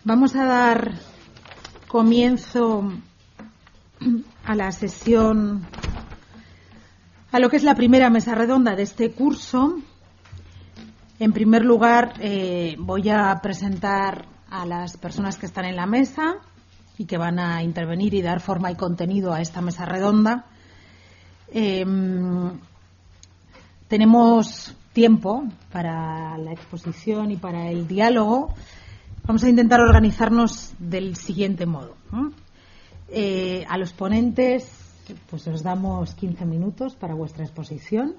Vamos a dar comienzo a la sesión, a lo que es la primera mesa redonda de este curso. En primer lugar, voy a presentar a las personas que están en la mesa y que van a intervenir y dar forma y contenido a esta mesa redonda. Tenemos tiempo para la exposición y para el diálogo. Vamos a intentar organizarnos del siguiente modo, ¿no? A los ponentes pues os damos 15 minutos para vuestra exposición,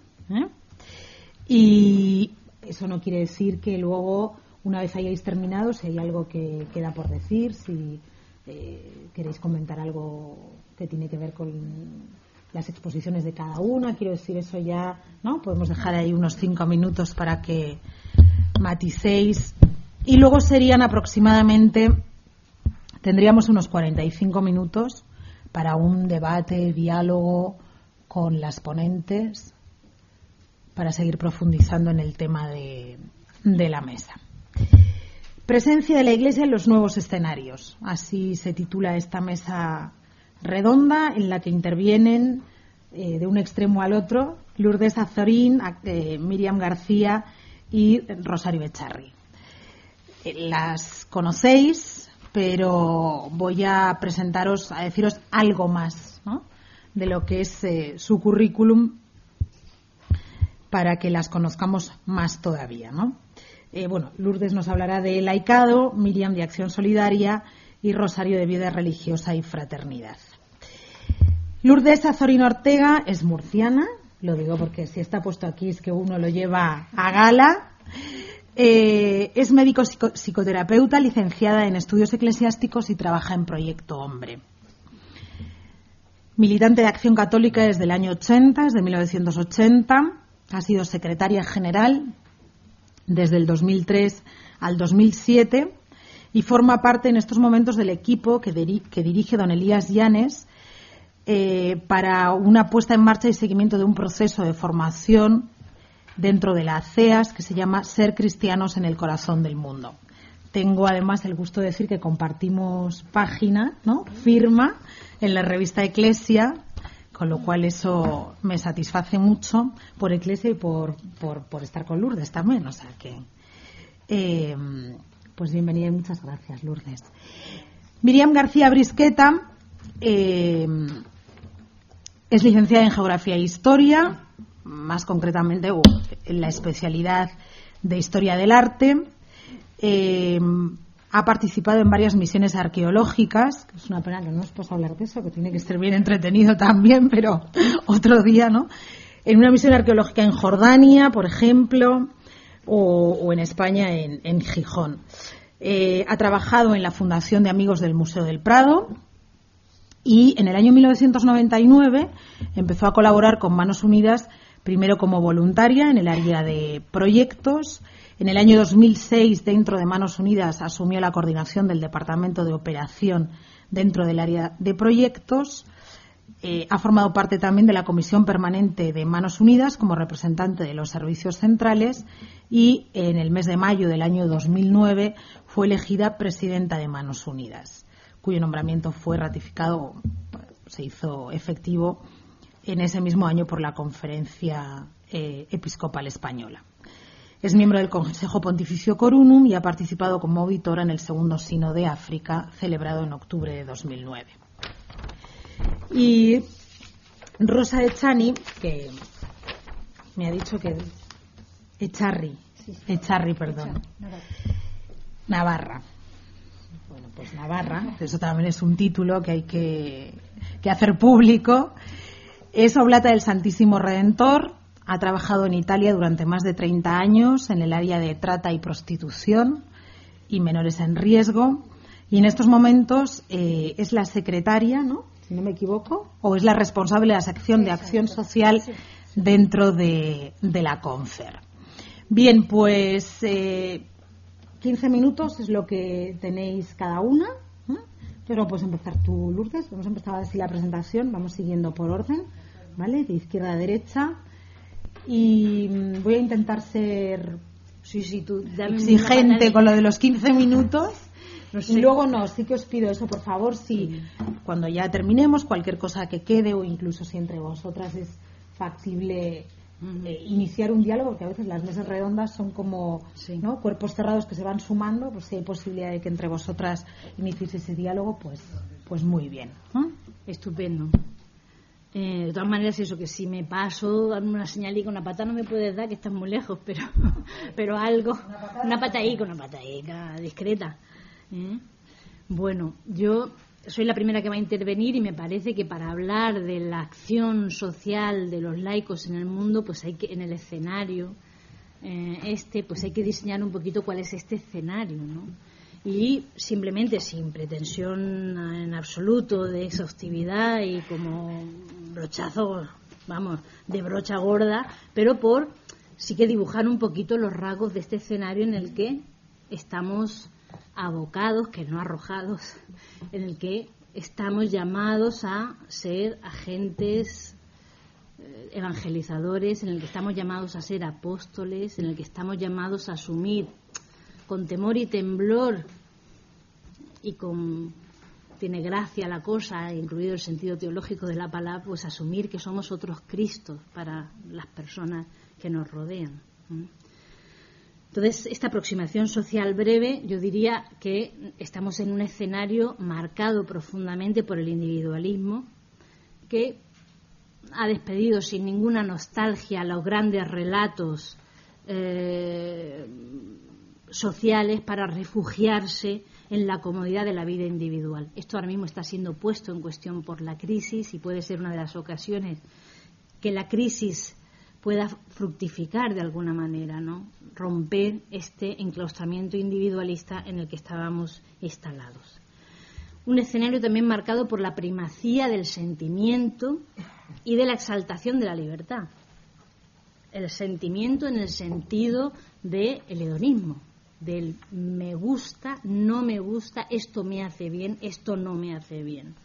y eso no quiere decir que luego, una vez hayáis terminado, si hay algo que queda por decir, si queréis comentar algo que tiene que ver con las exposiciones de cada una, quiero decir, eso ya, ¿no? Podemos dejar ahí unos 5 minutos para que maticéis. Y luego serían aproximadamente, tendríamos unos 45 minutos para un debate, diálogo con las ponentes, para seguir profundizando en el tema de la mesa. Presencia de la Iglesia en los nuevos escenarios. Así se titula esta mesa redonda, en la que intervienen de un extremo al otro Lourdes Azorín, Miriam García y Rosario Echarri. Las conocéis, pero voy a presentaros, a deciros algo más, ¿no?, de lo que es su currículum, para que las conozcamos más todavía, ¿no? Lourdes nos hablará de laicado, Miriam de acción solidaria y Rosario de vida religiosa y fraternidad. Lourdes Azorín Ortega es murciana, lo digo porque si está puesto aquí es que uno lo lleva a gala. Es médico psicoterapeuta, licenciada en estudios eclesiásticos y trabaja en Proyecto Hombre. Militante de Acción Católica desde el año 80, desde 1980. Ha sido secretaria general desde el 2003 al 2007 y forma parte en estos momentos del equipo que dirige don Elías Llanes para una puesta en marcha y seguimiento de un proceso de formación dentro de la CEAS que se llama Ser Cristianos en el Corazón del Mundo. Tengo además el gusto de decir que compartimos página, ¿no?, firma en la revista Eclesia, con lo cual eso me satisface mucho por Eclesia y por estar con Lourdes también. O sea que, pues bienvenida y muchas gracias, Lourdes. Miriam García Brisqueta es licenciada en Geografía e Historia, más concretamente en la especialidad de Historia del Arte. Ha participado en varias misiones arqueológicas, que es una pena que no os puedo hablar de eso, que tiene que ser bien entretenido también, pero otro día, ¿no? En una misión arqueológica en Jordania, por ejemplo, o en España, en Gijón. Ha trabajado en la Fundación de Amigos del Museo del Prado y en el año 1999 empezó a colaborar con Manos Unidas, primero como voluntaria en el área de proyectos. En el año 2006, dentro de Manos Unidas, asumió la coordinación del Departamento de Operación dentro del área de proyectos. Ha formado parte también de la Comisión Permanente de Manos Unidas como representante de los servicios centrales y en el mes de mayo del año 2009 fue elegida presidenta de Manos Unidas, cuyo nombramiento fue ratificado, se hizo efectivo en ese mismo año por la Conferencia Episcopal Española. Es miembro del Consejo Pontificio Corunum y ha participado como auditora en el segundo Sínodo de África, celebrado en octubre de 2009. Y Rosa Echarri, que me ha dicho que Echarri, perdón, Navarra. Bueno, pues Navarra, eso también es un título que hay que hacer público. Es oblata del Santísimo Redentor. Ha trabajado en Italia durante más de 30 años en el área de trata y prostitución y menores en riesgo. Y en estos momentos es la secretaria, ¿no?, si no me equivoco, o es la responsable de la sección de acción social dentro de la CONFER. Bien, pues 15 minutos es lo que tenéis cada una. Pero puedes empezar tú, Lourdes. Vamos a empezar así la presentación. Vamos siguiendo por orden, ¿vale? De izquierda a derecha. Y voy a intentar ser exigente con lo de los 15 minutos No sé. Y luego sí que os pido eso, por favor, si cuando ya terminemos, cualquier cosa que quede o incluso si entre vosotras es factible iniciar un diálogo, porque a veces las mesas redondas son como ¿no? cuerpos cerrados que se van sumando, pues si hay posibilidad de que entre vosotras iniciéis ese diálogo, pues muy bien. Estupendo. De todas maneras, eso, que si me paso, darme una señalica, una patada no me puedes dar, que estás muy lejos, pero algo, una patadica discreta. Bueno, yo soy la primera que va a intervenir y me parece que para hablar de la acción social de los laicos en el mundo, pues hay que, en el escenario pues hay que diseñar un poquito cuál es este escenario, ¿no? Y simplemente, sin pretensión en absoluto de exhaustividad y como brochazo, vamos, de brocha gorda, pero sí que dibujar un poquito los rasgos de este escenario en el que estamos abocados, que no arrojados, en el que estamos llamados a ser agentes evangelizadores, en el que estamos llamados a ser apóstoles, en el que estamos llamados a asumir con temor y temblor y tiene gracia la cosa, incluido el sentido teológico de la palabra, pues asumir que somos otros Cristos para las personas que nos rodean. Entonces, esta aproximación social breve, yo diría que estamos en un escenario marcado profundamente por el individualismo, que ha despedido sin ninguna nostalgia los grandes relatos sociales para refugiarse en la comodidad de la vida individual. Esto ahora mismo está siendo puesto en cuestión por la crisis y puede ser una de las ocasiones que la crisis pueda fructificar de alguna manera, ¿no? Romper este enclaustramiento individualista en el que estábamos instalados. Un escenario también marcado por la primacía del sentimiento y de la exaltación de la libertad. El sentimiento en el sentido del hedonismo, del me gusta, no me gusta, esto me hace bien, esto no me hace bien.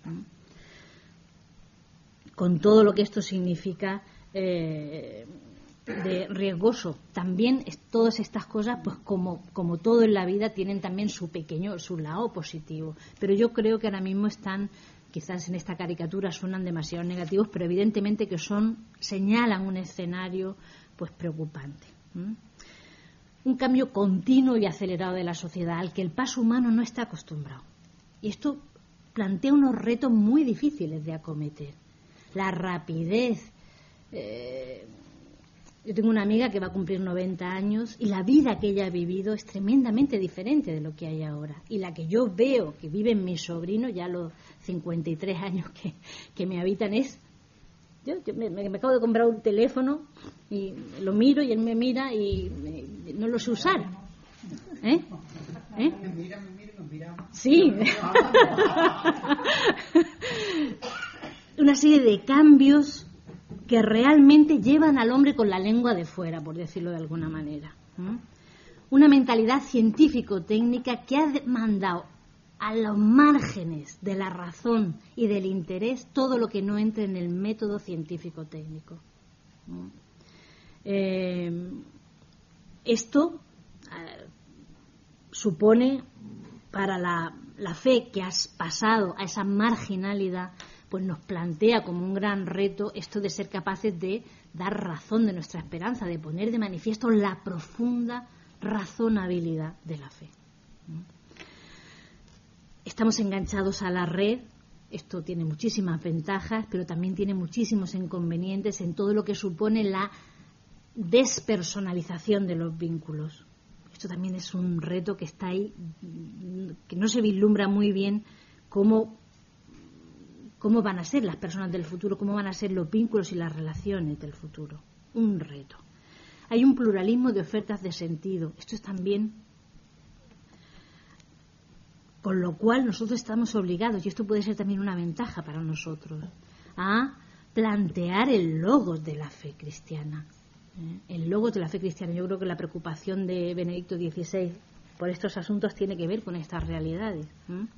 Con todo lo que esto significa de riesgoso. También todas estas cosas, pues como todo en la vida, tienen también su lado positivo. Pero yo creo que ahora mismo están, quizás en esta caricatura suenan demasiado negativos, pero evidentemente que señalan un escenario pues preocupante. Un cambio continuo y acelerado de la sociedad al que el paso humano no está acostumbrado. Y esto plantea unos retos muy difíciles de acometer. La rapidez. Yo tengo una amiga que va a cumplir 90 años y la vida que ella ha vivido es tremendamente diferente de lo que hay ahora. Y la que yo veo que viven mis sobrinos, ya los 53 años que me habitan, es... Yo me acabo de comprar un teléfono y lo miro y él me mira y no lo sé usar. ¿Eh? Me mira y nos miramos. Sí. Una serie de cambios que realmente llevan al hombre con la lengua de fuera, por decirlo de alguna manera. Una mentalidad científico-técnica que ha mandado a los márgenes de la razón y del interés todo lo que no entre en el método científico-técnico. Esto supone para la fe que has pasado a esa marginalidad, pues nos plantea como un gran reto esto de ser capaces de dar razón de nuestra esperanza, de poner de manifiesto la profunda razonabilidad de la fe. Estamos enganchados a la red, esto tiene muchísimas ventajas, pero también tiene muchísimos inconvenientes en todo lo que supone la despersonalización de los vínculos. Esto también es un reto que está ahí, que no se vislumbra muy bien cómo van a ser las personas del futuro, cómo van a ser los vínculos y las relaciones del futuro. Un reto. Hay un pluralismo de ofertas de sentido. Esto es también... Con lo cual nosotros estamos obligados, y esto puede ser también una ventaja para nosotros, a plantear el logos de la fe cristiana. El logos de la fe cristiana. Yo creo que la preocupación de Benedicto XVI por estos asuntos tiene que ver con estas realidades.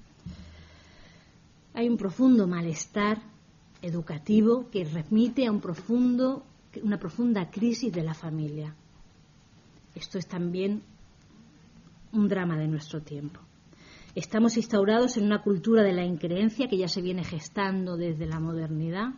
Hay un profundo malestar educativo que remite a una profunda crisis de la familia. Esto es también un drama de nuestro tiempo. Estamos instaurados en una cultura de la increencia que ya se viene gestando desde la modernidad,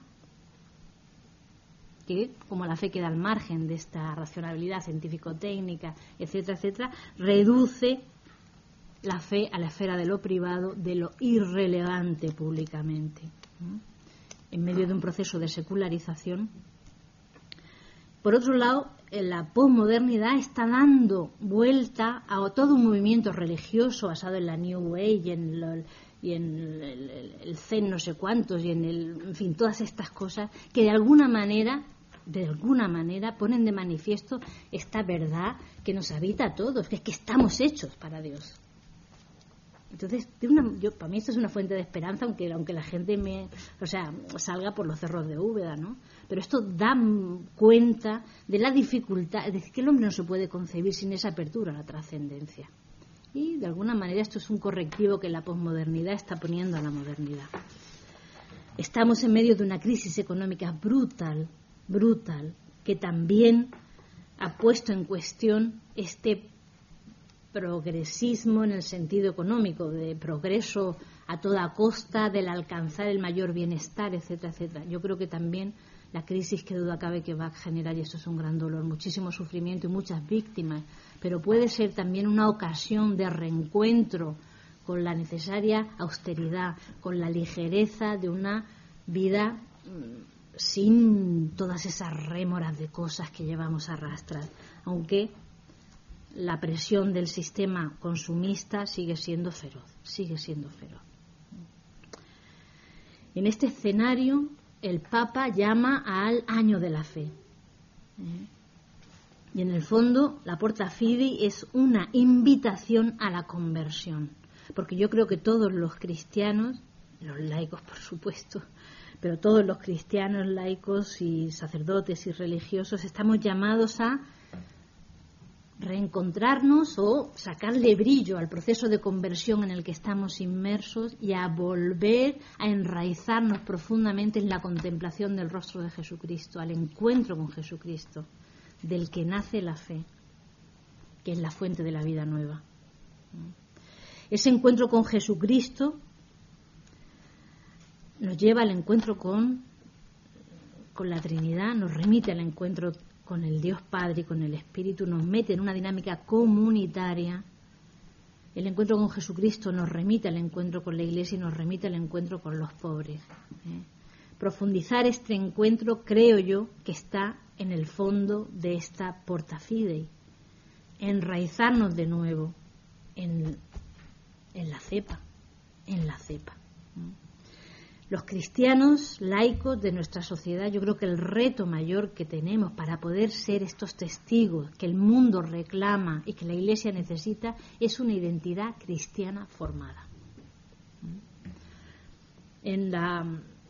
que, como la fe queda al margen de esta racionalidad científico-técnica, etcétera, etcétera, reduce la fe a la esfera de lo privado, de lo irrelevante públicamente, ¿no? En medio de un proceso de secularización. Por otro lado, la posmodernidad está dando vuelta a todo un movimiento religioso basado en la New Age y en el Zen no sé cuántos y en fin, todas estas cosas que de alguna manera ponen de manifiesto esta verdad que nos habita a todos, que es que estamos hechos para Dios. Entonces, para mí esto es una fuente de esperanza, aunque la gente salga por los cerros de Úbeda, ¿no? Pero esto da cuenta de la dificultad, es decir, que el hombre no se puede concebir sin esa apertura a la trascendencia. Y de alguna manera esto es un correctivo que la posmodernidad está poniendo a la modernidad. Estamos en medio de una crisis económica brutal, que también ha puesto en cuestión este progresismo en el sentido económico, de progreso a toda costa, del alcanzar el mayor bienestar, etcétera, etcétera. Yo creo que también la crisis, que duda cabe que va a generar, y esto es un gran dolor, muchísimo sufrimiento y muchas víctimas, pero puede ser también una ocasión de reencuentro con la necesaria austeridad, con la ligereza de una vida sin todas esas rémoras de cosas que llevamos a arrastrar, aunque la presión del sistema consumista sigue siendo feroz. En este escenario, el Papa llama al año de la fe. Y en el fondo, la Porta Fidei es una invitación a la conversión. Porque yo creo que todos los cristianos, los laicos por supuesto, pero todos los cristianos, laicos y sacerdotes y religiosos estamos llamados a reencontrarnos o sacarle brillo al proceso de conversión en el que estamos inmersos y a volver a enraizarnos profundamente en la contemplación del rostro de Jesucristo, al encuentro con Jesucristo, del que nace la fe, que es la fuente de la vida nueva. Ese encuentro con Jesucristo nos lleva al encuentro con la Trinidad, nos remite al encuentro con el Dios Padre y con el Espíritu, nos mete en una dinámica comunitaria. El encuentro con Jesucristo nos remite al encuentro con la Iglesia y nos remite al encuentro con los pobres. Profundizar este encuentro, creo yo, que está en el fondo de esta Porta Fidei. Enraizarnos de nuevo en la cepa. Los cristianos laicos de nuestra sociedad, yo creo que el reto mayor que tenemos para poder ser estos testigos que el mundo reclama y que la Iglesia necesita es una identidad cristiana formada. En la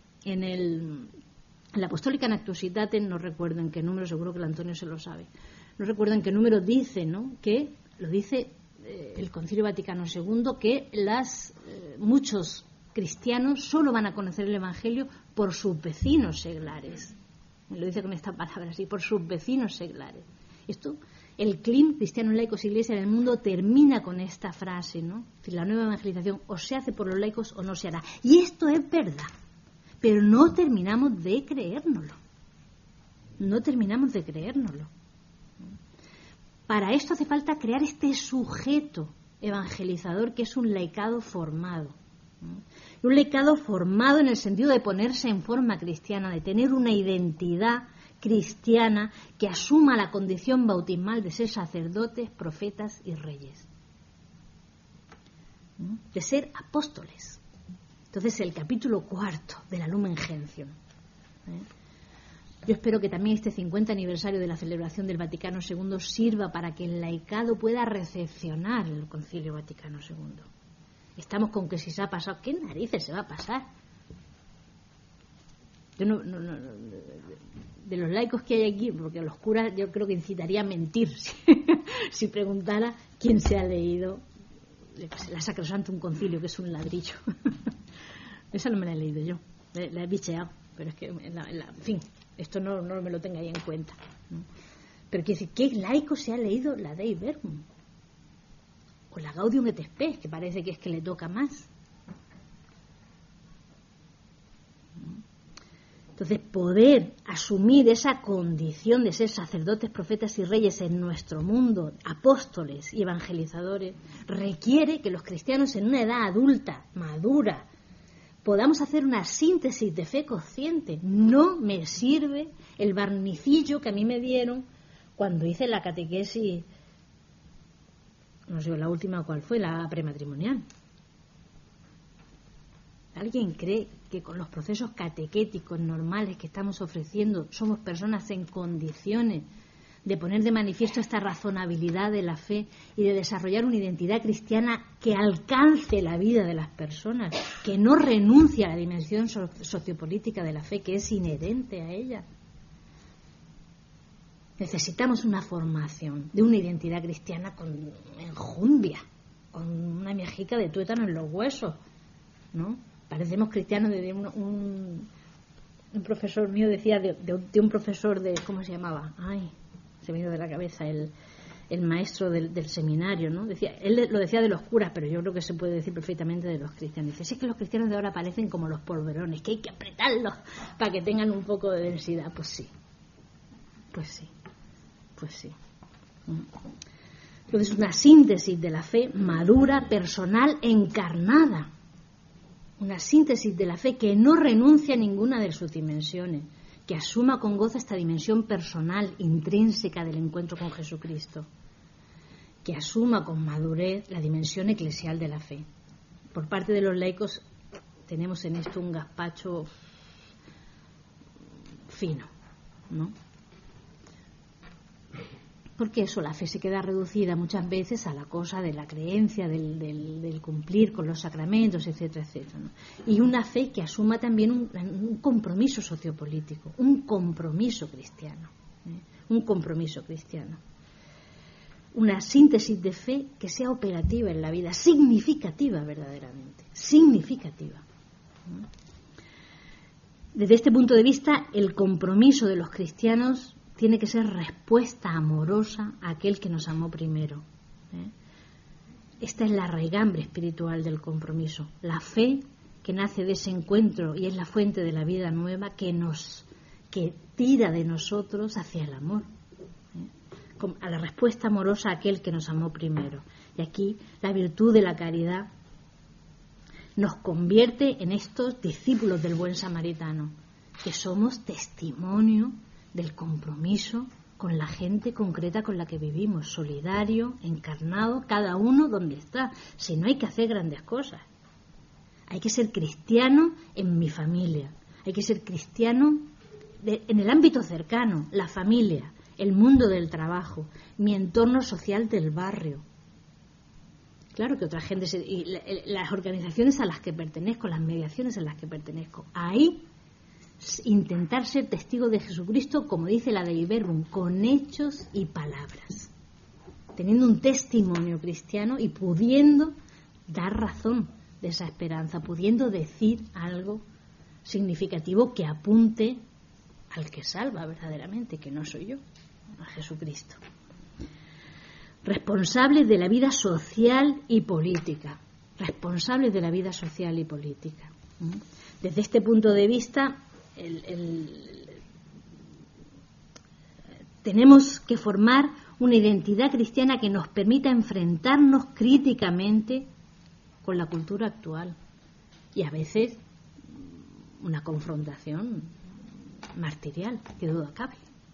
Apostólica Nactusitatem, no recuerdo en qué número, seguro que el Antonio se lo sabe, no recuerdo en qué número dice, ¿no?, que lo dice el Concilio Vaticano II, que muchos cristianos solo van a conocer el Evangelio por sus vecinos seglares. Me lo dice con esta palabra así, por sus vecinos seglares. Esto, el CLIM, Cristianos, Laicos, Iglesia en el Mundo, termina con esta frase, ¿no? La nueva evangelización o se hace por los laicos o no se hará. Y esto es verdad, pero no terminamos de creérnoslo. Para esto hace falta crear este sujeto evangelizador que es un laicado formado. Un laicado formado en el sentido de ponerse en forma cristiana, de tener una identidad cristiana que asuma la condición bautismal de ser sacerdotes, profetas y reyes, de ser apóstoles. Entonces, el capítulo 4 de la Lumen Gentium. Yo espero que también este 50 aniversario de la celebración del Vaticano II sirva para que el laicado pueda recepcionar el Concilio Vaticano II. Estamos con que si se ha pasado, ¿qué narices se va a pasar? Yo de los laicos que hay aquí, porque los curas yo creo que incitaría a mentir si preguntara quién se ha leído la Sacrosantum Concilio, que es un ladrillo. Esa no me la he leído yo, la he bicheado, pero es que, en fin, esto no me lo tenga ahí en cuenta, ¿no? Pero quiero decir, ¿qué laico se ha leído la Dei Verbum? o la Gaudium et Spes, que parece que es que le toca más. Entonces, poder asumir esa condición de ser sacerdotes, profetas y reyes en nuestro mundo, apóstoles y evangelizadores, requiere que los cristianos en una edad adulta, madura, podamos hacer una síntesis de fe consciente. No me sirve el barnicillo que a mí me dieron cuando hice la catequesis, no sé, la última cuál fue, la prematrimonial. ¿Alguien cree que con los procesos catequéticos normales que estamos ofreciendo somos personas en condiciones de poner de manifiesto esta razonabilidad de la fe y de desarrollar una identidad cristiana que alcance la vida de las personas, que no renuncie a la dimensión sociopolítica de la fe que es inherente a ella? Necesitamos una formación de una identidad cristiana con enjundia, con una miajica de tuétano en los huesos, ¿no? Parecemos cristianos. De un profesor mío decía de un profesor de, ¿cómo se llamaba? Ay, se me ha ido de la cabeza el maestro del seminario, ¿no? Decía, él lo decía de los curas, pero yo creo que se puede decir perfectamente de los cristianos. Dice, si es que los cristianos de ahora parecen como los polverones, que hay que apretarlos para que tengan un poco de densidad. Pues sí. Entonces, una síntesis de la fe madura, personal, encarnada. Una síntesis de la fe que no renuncia a ninguna de sus dimensiones, que asuma con gozo esta dimensión personal, intrínseca del encuentro con Jesucristo, que asuma con madurez la dimensión eclesial de la fe. Por parte de los laicos tenemos en esto un gazpacho fino, ¿no? Porque eso, la fe se queda reducida muchas veces a la cosa de la creencia, del cumplir con los sacramentos, etcétera, etcétera, ¿no? Y una fe que asuma también un compromiso sociopolítico, un compromiso cristiano, un compromiso cristiano. Una síntesis de fe que sea operativa en la vida, significativa verdaderamente, significativa. Desde este punto de vista, el compromiso de los cristianos tiene que ser respuesta amorosa a aquel que nos amó primero. Esta es la raigambre espiritual del compromiso. La fe que nace de ese encuentro y es la fuente de la vida nueva que tira de nosotros hacia el amor. A la respuesta amorosa a aquel que nos amó primero. Y aquí la virtud de la caridad nos convierte en estos discípulos del buen samaritano, que somos testimonio del compromiso con la gente concreta con la que vivimos, solidario, encarnado, cada uno donde está. Si no hay que hacer grandes cosas, hay que ser cristiano en mi familia, hay que ser cristiano en el ámbito cercano, la familia, el mundo del trabajo, mi entorno social del barrio. Claro que otra gente, y las organizaciones a las que pertenezco, las mediaciones a las que pertenezco, ahí intentar ser testigo de Jesucristo, como dice la Dei Verbum, con hechos y palabras, teniendo un testimonio cristiano y pudiendo dar razón de esa esperanza, pudiendo decir algo significativo que apunte al que salva verdaderamente, que no soy yo, a Jesucristo. Responsables de la vida social y política, responsables de la vida social y política. Desde este punto de vista, tenemos que formar una identidad cristiana que nos permita enfrentarnos críticamente con la cultura actual y a veces una confrontación martirial, qué duda cabe,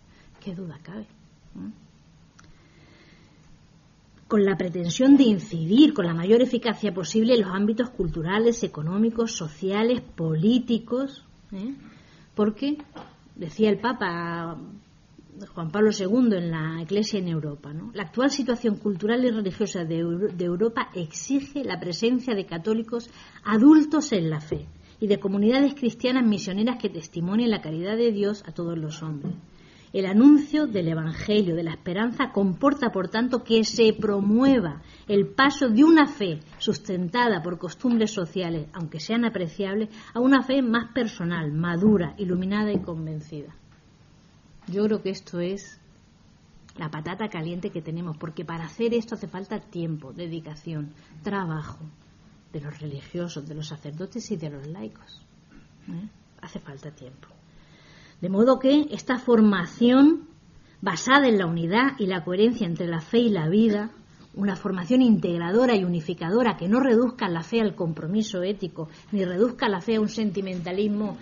con la pretensión de incidir con la mayor eficacia posible en los ámbitos culturales, económicos, sociales, políticos, porque, decía el Papa Juan Pablo II en la Iglesia en Europa, ¿no? La actual situación cultural y religiosa de Europa exige la presencia de católicos adultos en la fe y de comunidades cristianas misioneras que testimonien la caridad de Dios a todos los hombres. El anuncio del Evangelio, de la esperanza, comporta, por tanto, que se promueva el paso de una fe sustentada por costumbres sociales, aunque sean apreciables, a una fe más personal, madura, iluminada y convencida. Yo creo que esto es la patata caliente que tenemos, porque para hacer esto hace falta tiempo, dedicación, trabajo de los religiosos, de los sacerdotes y de los laicos. Hace falta tiempo. De modo que esta formación basada en la unidad y la coherencia entre la fe y la vida, una formación integradora y unificadora que no reduzca la fe al compromiso ético, ni reduzca la fe a un sentimentalismo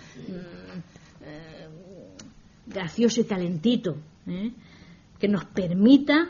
gracioso y calentito, que nos permita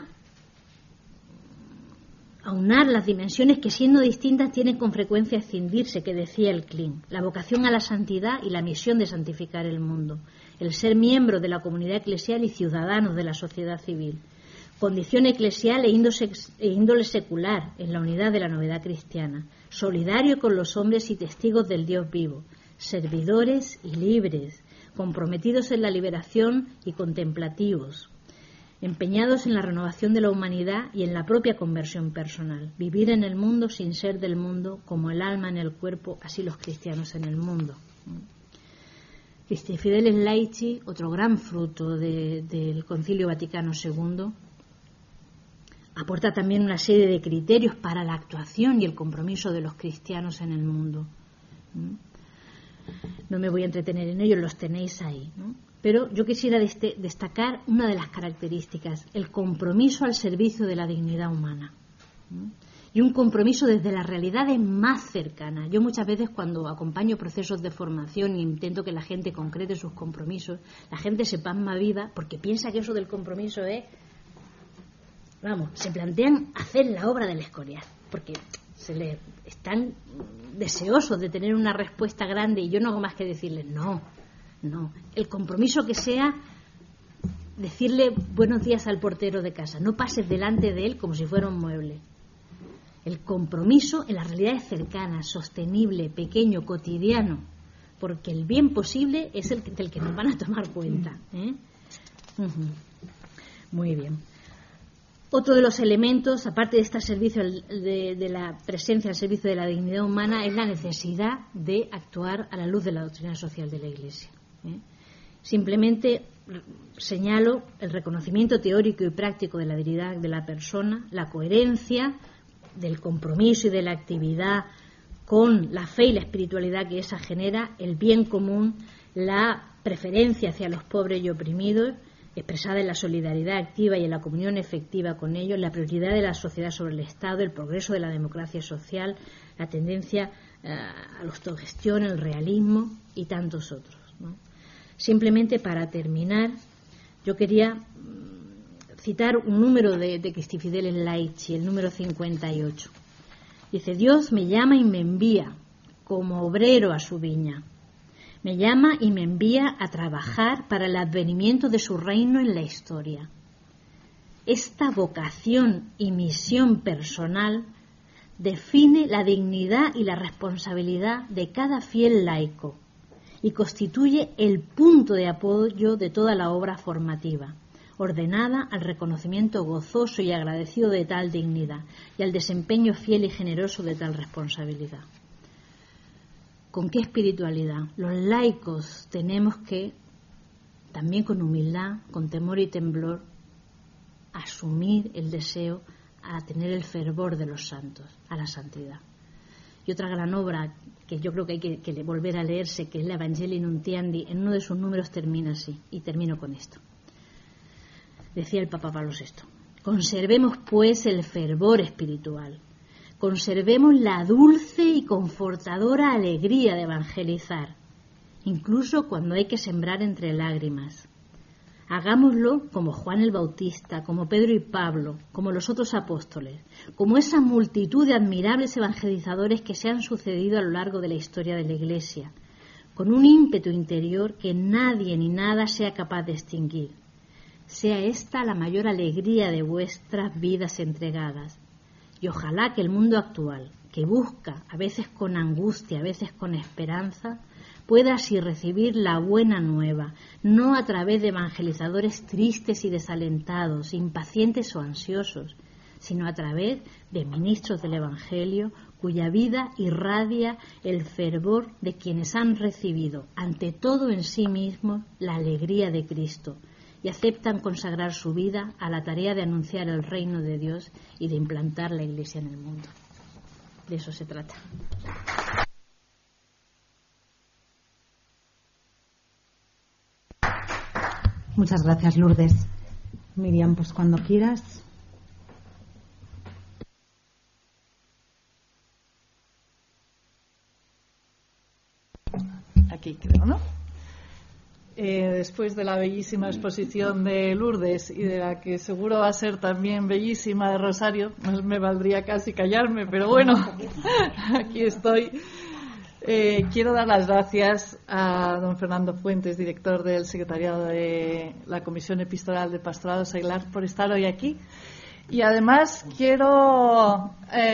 aunar las dimensiones que, siendo distintas, tienen con frecuencia escindirse, que decía el Klim: la vocación a la santidad y la misión de santificar el mundo, el ser miembro de la comunidad eclesial y ciudadanos de la sociedad civil, condición eclesial e índole secular en la unidad de la novedad cristiana, solidario con los hombres y testigos del Dios vivo, servidores y libres, comprometidos en la liberación y contemplativos, empeñados en la renovación de la humanidad y en la propia conversión personal, vivir en el mundo sin ser del mundo, como el alma en el cuerpo, así los cristianos en el mundo. Christi Fideles Laici, otro gran fruto del Concilio Vaticano II, aporta también una serie de criterios para la actuación y el compromiso de los cristianos en el mundo. No me voy a entretener en ellos, los tenéis ahí, ¿no? Pero yo quisiera destacar una de las características: el compromiso al servicio de la dignidad humana, y un compromiso desde las realidades más cercanas. Yo muchas veces, cuando acompaño procesos de formación e intento que la gente concrete sus compromisos, la gente se pasma viva porque piensa que eso del compromiso es, se plantean hacer la obra del Escorial, porque están deseosos de tener una respuesta grande, y yo no hago más que decirles no, el compromiso que sea decirle buenos días al portero de casa, no pases delante de él como si fuera un mueble. El compromiso en las realidades cercanas, sostenible, pequeño, cotidiano, porque el bien posible es el del que nos van a tomar cuenta. Muy bien. Otro de los elementos, aparte de este servicio de la presencia al servicio de la dignidad humana, es la necesidad de actuar a la luz de la doctrina social de la Iglesia. Simplemente señalo el reconocimiento teórico y práctico de la dignidad de la persona, la coherencia del compromiso y de la actividad con la fe y la espiritualidad que esa genera, el bien común, la preferencia hacia los pobres y oprimidos, expresada en la solidaridad activa y en la comunión efectiva con ellos, la prioridad de la sociedad sobre el Estado, el progreso de la democracia social, la tendencia a la autogestión, el realismo y tantos otros, ¿no? Simplemente, para terminar, yo quería citar un número de Christi Fideles Laici, el número 58. Dice: Dios me llama y me envía como obrero a su viña. Me llama y me envía a trabajar para el advenimiento de su reino en la historia. Esta vocación y misión personal define la dignidad y la responsabilidad de cada fiel laico y constituye el punto de apoyo de toda la obra formativa, ordenada al reconocimiento gozoso y agradecido de tal dignidad y al desempeño fiel y generoso de tal responsabilidad. ¿Con qué espiritualidad? Los laicos tenemos que, también con humildad, con temor y temblor, asumir el deseo a tener el fervor de los santos, a la santidad. Y otra gran obra que yo creo que hay que volver a leerse, que es la Evangelii Nuntiandi, en uno de sus números termina así, y termino con esto. Decía el Papa Pablo VI: conservemos pues el fervor espiritual, conservemos la dulce y confortadora alegría de evangelizar, incluso cuando hay que sembrar entre lágrimas. Hagámoslo como Juan el Bautista, como Pedro y Pablo, como los otros apóstoles, como esa multitud de admirables evangelizadores que se han sucedido a lo largo de la historia de la Iglesia, con un ímpetu interior que nadie ni nada sea capaz de extinguir. Sea esta la mayor alegría de vuestras vidas entregadas. Y ojalá que el mundo actual, que busca, a veces con angustia, a veces con esperanza, pueda así recibir la buena nueva, no a través de evangelizadores tristes y desalentados, impacientes o ansiosos, sino a través de ministros del Evangelio cuya vida irradia el fervor de quienes han recibido, ante todo en sí mismos, la alegría de Cristo y aceptan consagrar su vida a la tarea de anunciar el reino de Dios y de implantar la Iglesia en el mundo. De eso se trata. Muchas gracias, Lourdes. Miriam, pues cuando quieras. Aquí creo, ¿no? Después de la bellísima exposición de Lourdes y de la que seguro va a ser también bellísima de Rosario, más me valdría casi callarme, pero bueno, aquí estoy. Quiero dar las gracias a don Fernando Fuentes, director del secretariado de la Comisión Epistolar de Pastorado Seglar, por estar hoy aquí. Y además quiero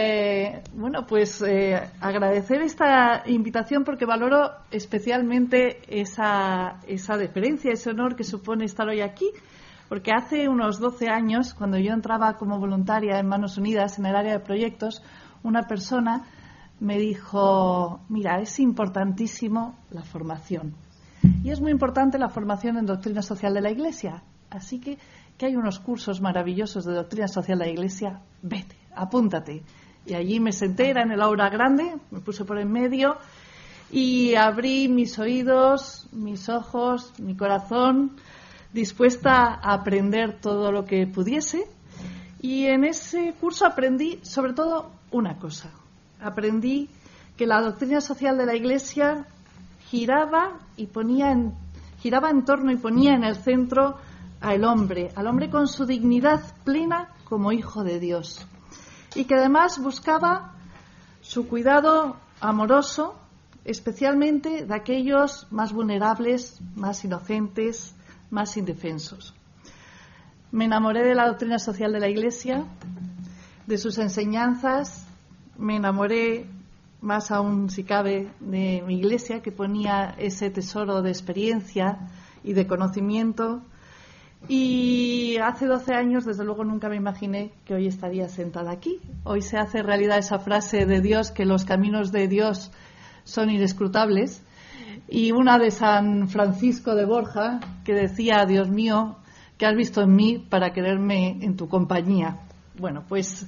agradecer esta invitación porque valoro especialmente esa deferencia, ese honor que supone estar hoy aquí, porque hace unos 12 años, cuando yo entraba como voluntaria en Manos Unidas en el área de proyectos, una persona me dijo: mira, es importantísimo la formación y es muy importante la formación en doctrina social de la Iglesia, así que hay unos cursos maravillosos de doctrina social de la Iglesia, vete, apúntate. Y allí me senté, era en el aula grande, me puse por en medio y abrí mis oídos, mis ojos, mi corazón, dispuesta a aprender todo lo que pudiese. Y en ese curso aprendí sobre todo una cosa. Aprendí que la doctrina social de la Iglesia giraba en torno y ponía en el centro al hombre con su dignidad plena como hijo de Dios, y que además buscaba su cuidado amoroso, especialmente de aquellos más vulnerables, más inocentes, más indefensos. Me enamoré de la doctrina social de la Iglesia, de sus enseñanzas, me enamoré más aún, si cabe, de mi Iglesia, que ponía ese tesoro de experiencia y de conocimiento. Y hace 12 años, desde luego, nunca me imaginé que hoy estaría sentada aquí. Hoy se hace realidad esa frase de Dios, que los caminos de Dios son inescrutables, y una de San Francisco de Borja, que decía: Dios mío, ¿qué has visto en mí para quererme en tu compañía? Bueno, pues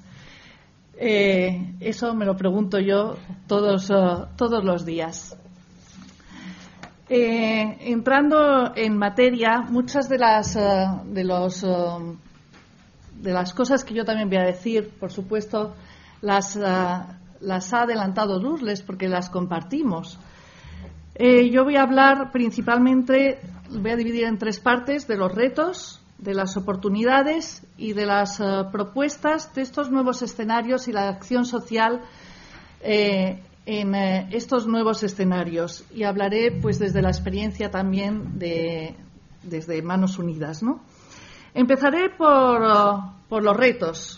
eso me lo pregunto yo todos los días. Entrando en materia, muchas de las cosas que yo también voy a decir, por supuesto, las ha adelantado Lourdes porque las compartimos. Yo voy a hablar principalmente, voy a dividir en tres partes: de los retos, de las oportunidades y de las propuestas de estos nuevos escenarios y la acción social en estos nuevos escenarios, y hablaré pues desde la experiencia también desde Manos Unidas, ¿no? Empezaré por los retos.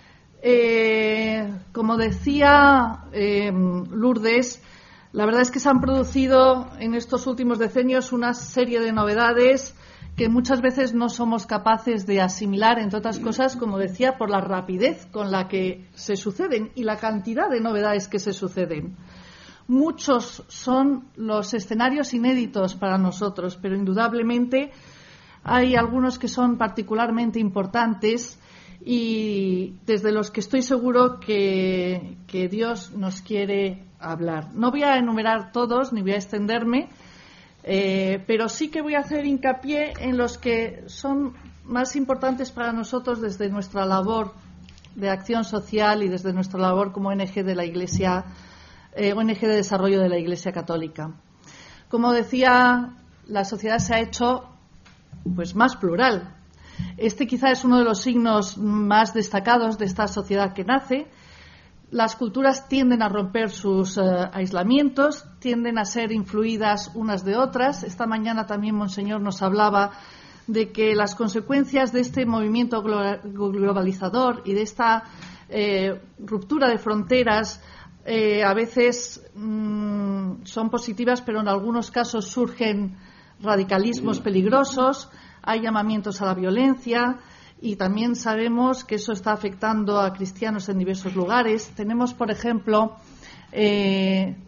Como decía Lourdes, la verdad es que se han producido en estos últimos decenios una serie de novedades que muchas veces no somos capaces de asimilar, entre otras cosas, como decía, por la rapidez con la que se suceden y la cantidad de novedades que se suceden. Muchos son los escenarios inéditos para nosotros, pero indudablemente hay algunos que son particularmente importantes y desde los que estoy seguro que Dios nos quiere hablar. No voy a enumerar todos ni voy a extenderme, pero sí que voy a hacer hincapié en los que son más importantes para nosotros desde nuestra labor de acción social y desde nuestra labor como ONG de la Iglesia, ONG de desarrollo de la Iglesia Católica. Como decía, la sociedad se ha hecho pues más plural. Este quizá es uno de los signos más destacados de esta sociedad que nace. Las culturas tienden a romper sus aislamientos, tienden a ser influidas unas de otras. Esta mañana también Monseñor nos hablaba de que las consecuencias de este movimiento globalizador y de esta ruptura de fronteras a veces son positivas, pero en algunos casos surgen radicalismos peligrosos, hay llamamientos a la violencia. Y también sabemos que eso está afectando a cristianos en diversos lugares. Tenemos, por ejemplo,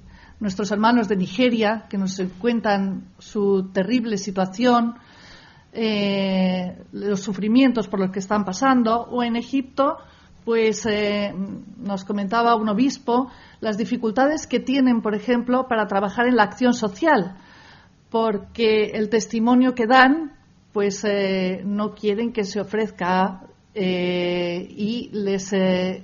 nuestros hermanos de Nigeria, que nos cuentan su terrible situación. los sufrimientos por los que están pasando, o en Egipto, pues nos comentaba un obispo las dificultades que tienen, por ejemplo, para trabajar en la acción social, porque el testimonio que dan, pues no quieren que se ofrezca y les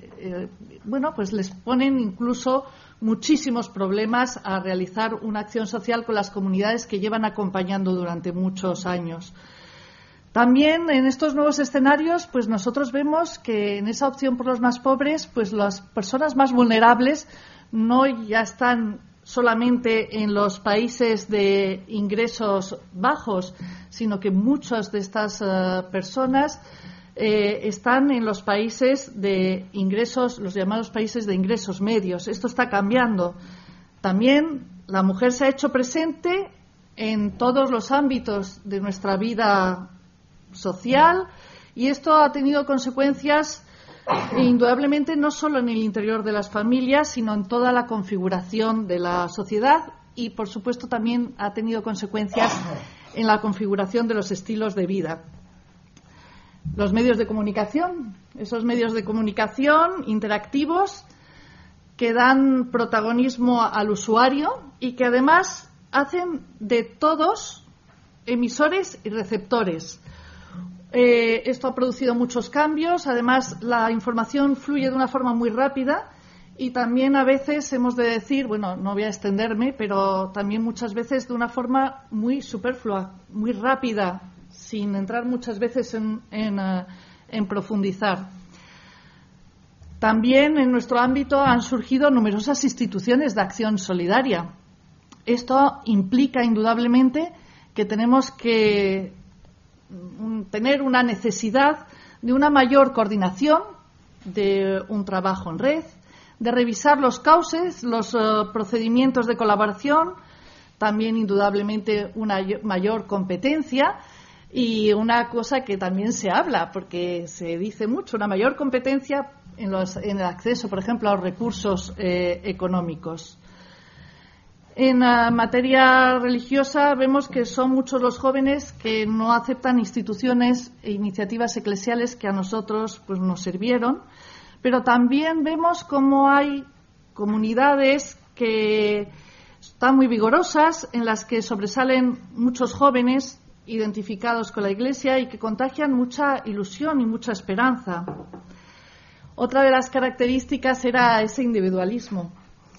pues les ponen incluso muchísimos problemas a realizar una acción social con las comunidades que llevan acompañando durante muchos años. También en estos nuevos escenarios, pues nosotros vemos que en esa opción por los más pobres, pues las personas más vulnerables no ya están solamente en los países de ingresos bajos, sino que muchas de estas personas están en los países de ingresos, los llamados países de ingresos medios. Esto está cambiando. También la mujer se ha hecho presente en todos los ámbitos de nuestra vida social, y esto ha tenido consecuencias indudablemente no solo en el interior de las familias, sino en toda la configuración de la sociedad, y por supuesto también ha tenido consecuencias en la configuración de los estilos de vida. Los medios de comunicación, esos medios de comunicación interactivos que dan protagonismo al usuario y que además hacen de todos emisores y receptores. Esto ha producido muchos cambios. Además, la información fluye de una forma muy rápida, y también a veces hemos de decir, bueno, no voy a extenderme, pero también muchas veces de una forma muy superflua, muy rápida, sin entrar muchas veces en profundizar. También en nuestro ámbito han surgido numerosas instituciones de acción solidaria. Esto implica indudablemente que tenemos que tener una necesidad de una mayor coordinación, de un trabajo en red, de revisar los cauces, los procedimientos de colaboración, también indudablemente una mayor competencia, y una cosa que también se habla, porque se dice mucho, una mayor competencia en el acceso, por ejemplo, a los recursos económicos. En la materia religiosa vemos que son muchos los jóvenes que no aceptan instituciones e iniciativas eclesiales que a nosotros pues nos sirvieron, pero también vemos cómo hay comunidades que están muy vigorosas, en las que sobresalen muchos jóvenes identificados con la Iglesia y que contagian mucha ilusión y mucha esperanza. Otra de las características era ese individualismo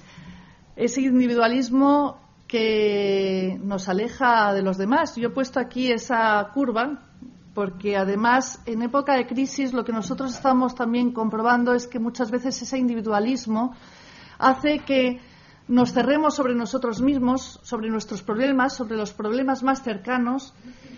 que nos aleja de los demás. Yo he puesto aquí esa curva porque además en época de crisis lo que nosotros estamos también comprobando es que muchas veces ese individualismo hace que nos cerremos sobre nosotros mismos, sobre nuestros problemas, sobre los problemas más cercanos,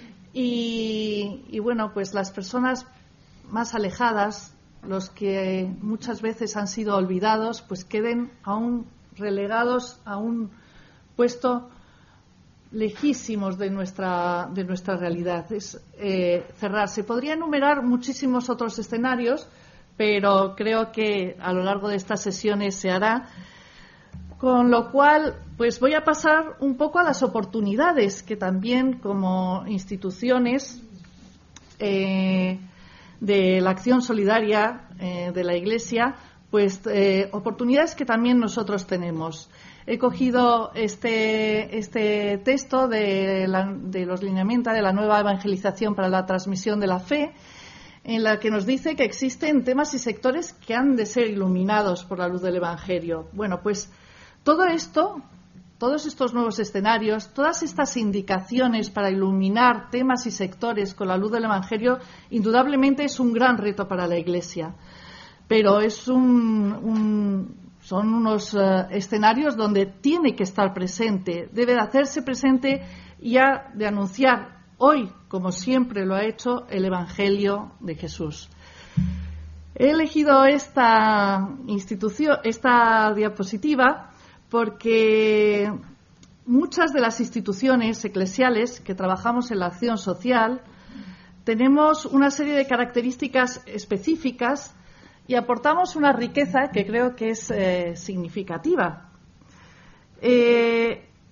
y bueno, pues las personas más alejadas, los que muchas veces han sido olvidados, pues queden aún relegados a un puesto lejísimos de nuestra realidad. Es cerrarse. Podría enumerar muchísimos otros escenarios, pero creo que a lo largo de estas sesiones se hará. Con lo cual, pues voy a pasar un poco a las oportunidades que también como instituciones de la acción solidaria de la Iglesia, pues oportunidades que también nosotros tenemos. He cogido este texto de los lineamientos de la nueva evangelización para la transmisión de la fe, en la que nos dice que existen temas y sectores que han de ser iluminados por la luz del Evangelio. Bueno, pues todo esto, todos estos nuevos escenarios, todas estas indicaciones para iluminar temas y sectores con la luz del Evangelio, indudablemente es un gran reto para la Iglesia. Pero son unos escenarios donde tiene que estar presente, debe de hacerse presente y ha de anunciar hoy, como siempre lo ha hecho, el Evangelio de Jesús. He elegido esta diapositiva porque muchas de las instituciones eclesiales que trabajamos en la acción social tenemos una serie de características específicas y aportamos una riqueza que creo que es significativa.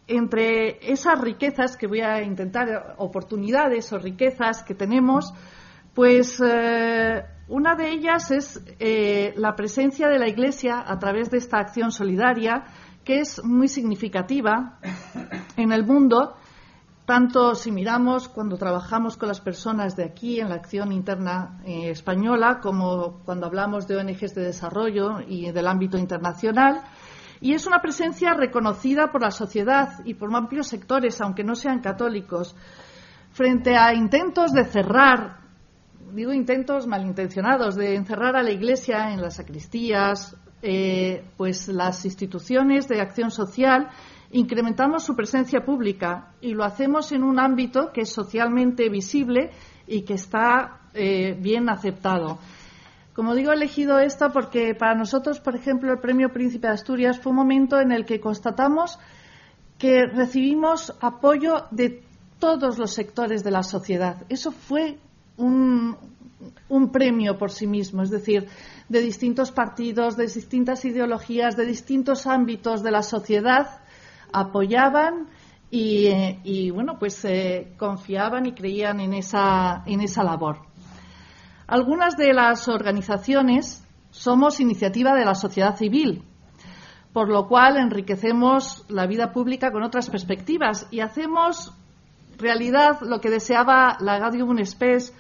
entre esas riquezas que voy a intentar, oportunidades o riquezas que tenemos, pues una de ellas es la presencia de la Iglesia a través de esta acción solidaria, que es muy significativa en el mundo, tanto si miramos cuando trabajamos con las personas de aquí en la acción interna española, como cuando hablamos de ONGs de desarrollo y del ámbito internacional. Y es una presencia reconocida por la sociedad y por amplios sectores, aunque no sean católicos, frente a intentos de cerrar, digo intentos malintencionados, de encerrar a la Iglesia en las sacristías, pues las instituciones de acción social. Incrementamos su presencia pública y lo hacemos en un ámbito que es socialmente visible y que está bien aceptado. Como digo, he elegido esta porque para nosotros, por ejemplo, el Premio Príncipe de Asturias fue un momento en el que constatamos que recibimos apoyo de todos los sectores de la sociedad. Eso fue un premio por sí mismo, es decir, de distintos partidos, de distintas ideologías, de distintos ámbitos de la sociedad, apoyaban y bueno, pues confiaban y creían en esa labor. Algunas de las organizaciones somos iniciativa de la sociedad civil, por lo cual enriquecemos la vida pública con otras perspectivas y hacemos realidad lo que deseaba la Gaudium Spes,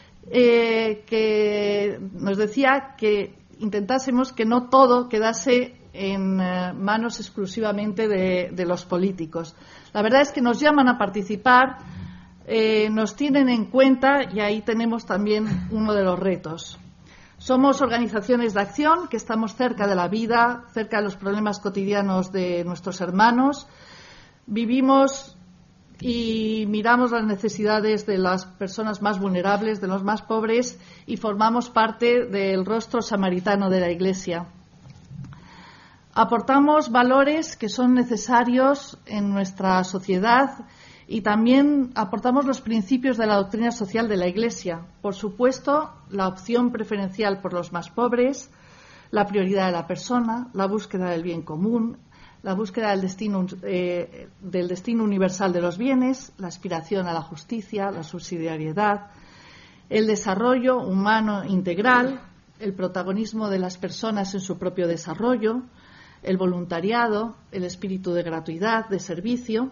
que nos decía que intentásemos que no todo quedase en manos exclusivamente de los políticos. La verdad es que nos llaman a participar, nos tienen en cuenta y ahí tenemos también uno de los retos. Somos organizaciones de acción que estamos cerca de la vida, cerca de los problemas cotidianos de nuestros hermanos. Vivimos y miramos las necesidades de las personas más vulnerables, de los más pobres, y formamos parte del rostro samaritano de la Iglesia. Aportamos valores que son necesarios en nuestra sociedad y también aportamos los principios de la doctrina social de la Iglesia. Por supuesto, la opción preferencial por los más pobres, la prioridad de la persona, la búsqueda del bien común, la búsqueda del destino universal de los bienes, la aspiración a la justicia, la subsidiariedad, el desarrollo humano integral, el protagonismo de las personas en su propio desarrollo, el voluntariado, el espíritu de gratuidad, de servicio.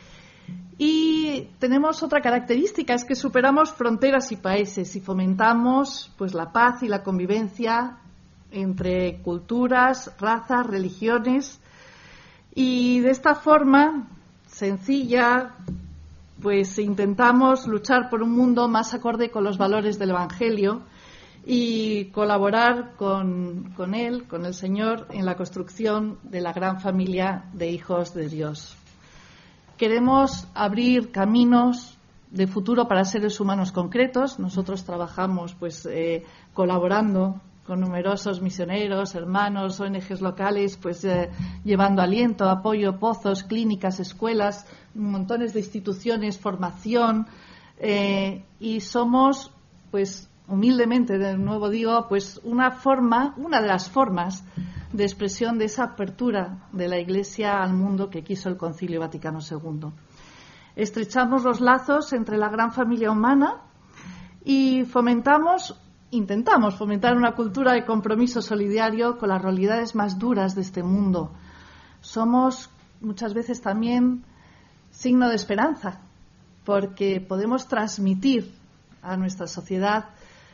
Y tenemos otra característica, es que superamos fronteras y países y fomentamos pues la paz y la convivencia entre culturas, razas, religiones, y de esta forma sencilla pues intentamos luchar por un mundo más acorde con los valores del Evangelio y colaborar con él, con el Señor, en la construcción de la gran familia de hijos de Dios. Queremos abrir caminos de futuro para seres humanos concretos. Nosotros trabajamos pues colaborando con numerosos misioneros, hermanos, ONGs locales, pues llevando aliento, apoyo, pozos, clínicas, escuelas, montones de instituciones, formación, y somos, pues humildemente, de nuevo digo, pues una de las formas de expresión de esa apertura de la Iglesia al mundo que quiso el Concilio Vaticano II. Estrechamos los lazos entre la gran familia humana y intentamos fomentar una cultura de compromiso solidario con las realidades más duras de este mundo. Somos muchas veces también signo de esperanza, porque podemos transmitir a nuestra sociedad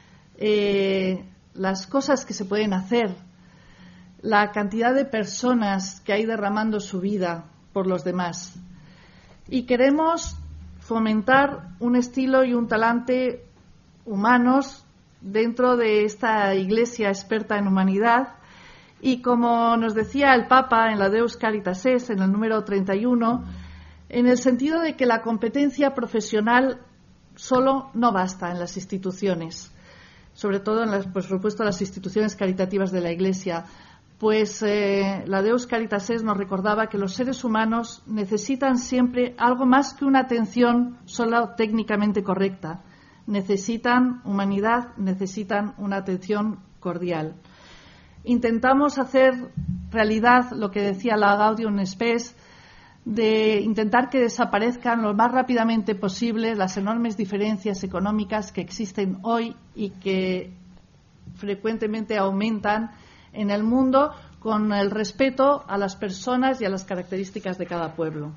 las cosas que se pueden hacer, la cantidad de personas que hay derramando su vida por los demás. Y queremos fomentar un estilo y un talante humanos dentro de esta Iglesia experta en humanidad. Y como nos decía el Papa en la Deus Caritas Est, en el número 31, en el sentido de que la competencia profesional solo no basta en las instituciones, sobre todo por supuesto, las instituciones caritativas de la Iglesia. Pues la Deus Caritas Est nos recordaba que los seres humanos necesitan siempre algo más que una atención solo técnicamente correcta. Necesitan humanidad, necesitan una atención cordial. Intentamos hacer realidad lo que decía la Gaudium Spes, de intentar que desaparezcan lo más rápidamente posible las enormes diferencias económicas que existen hoy y que frecuentemente aumentan en el mundo, con el respeto a las personas y a las características de cada pueblo.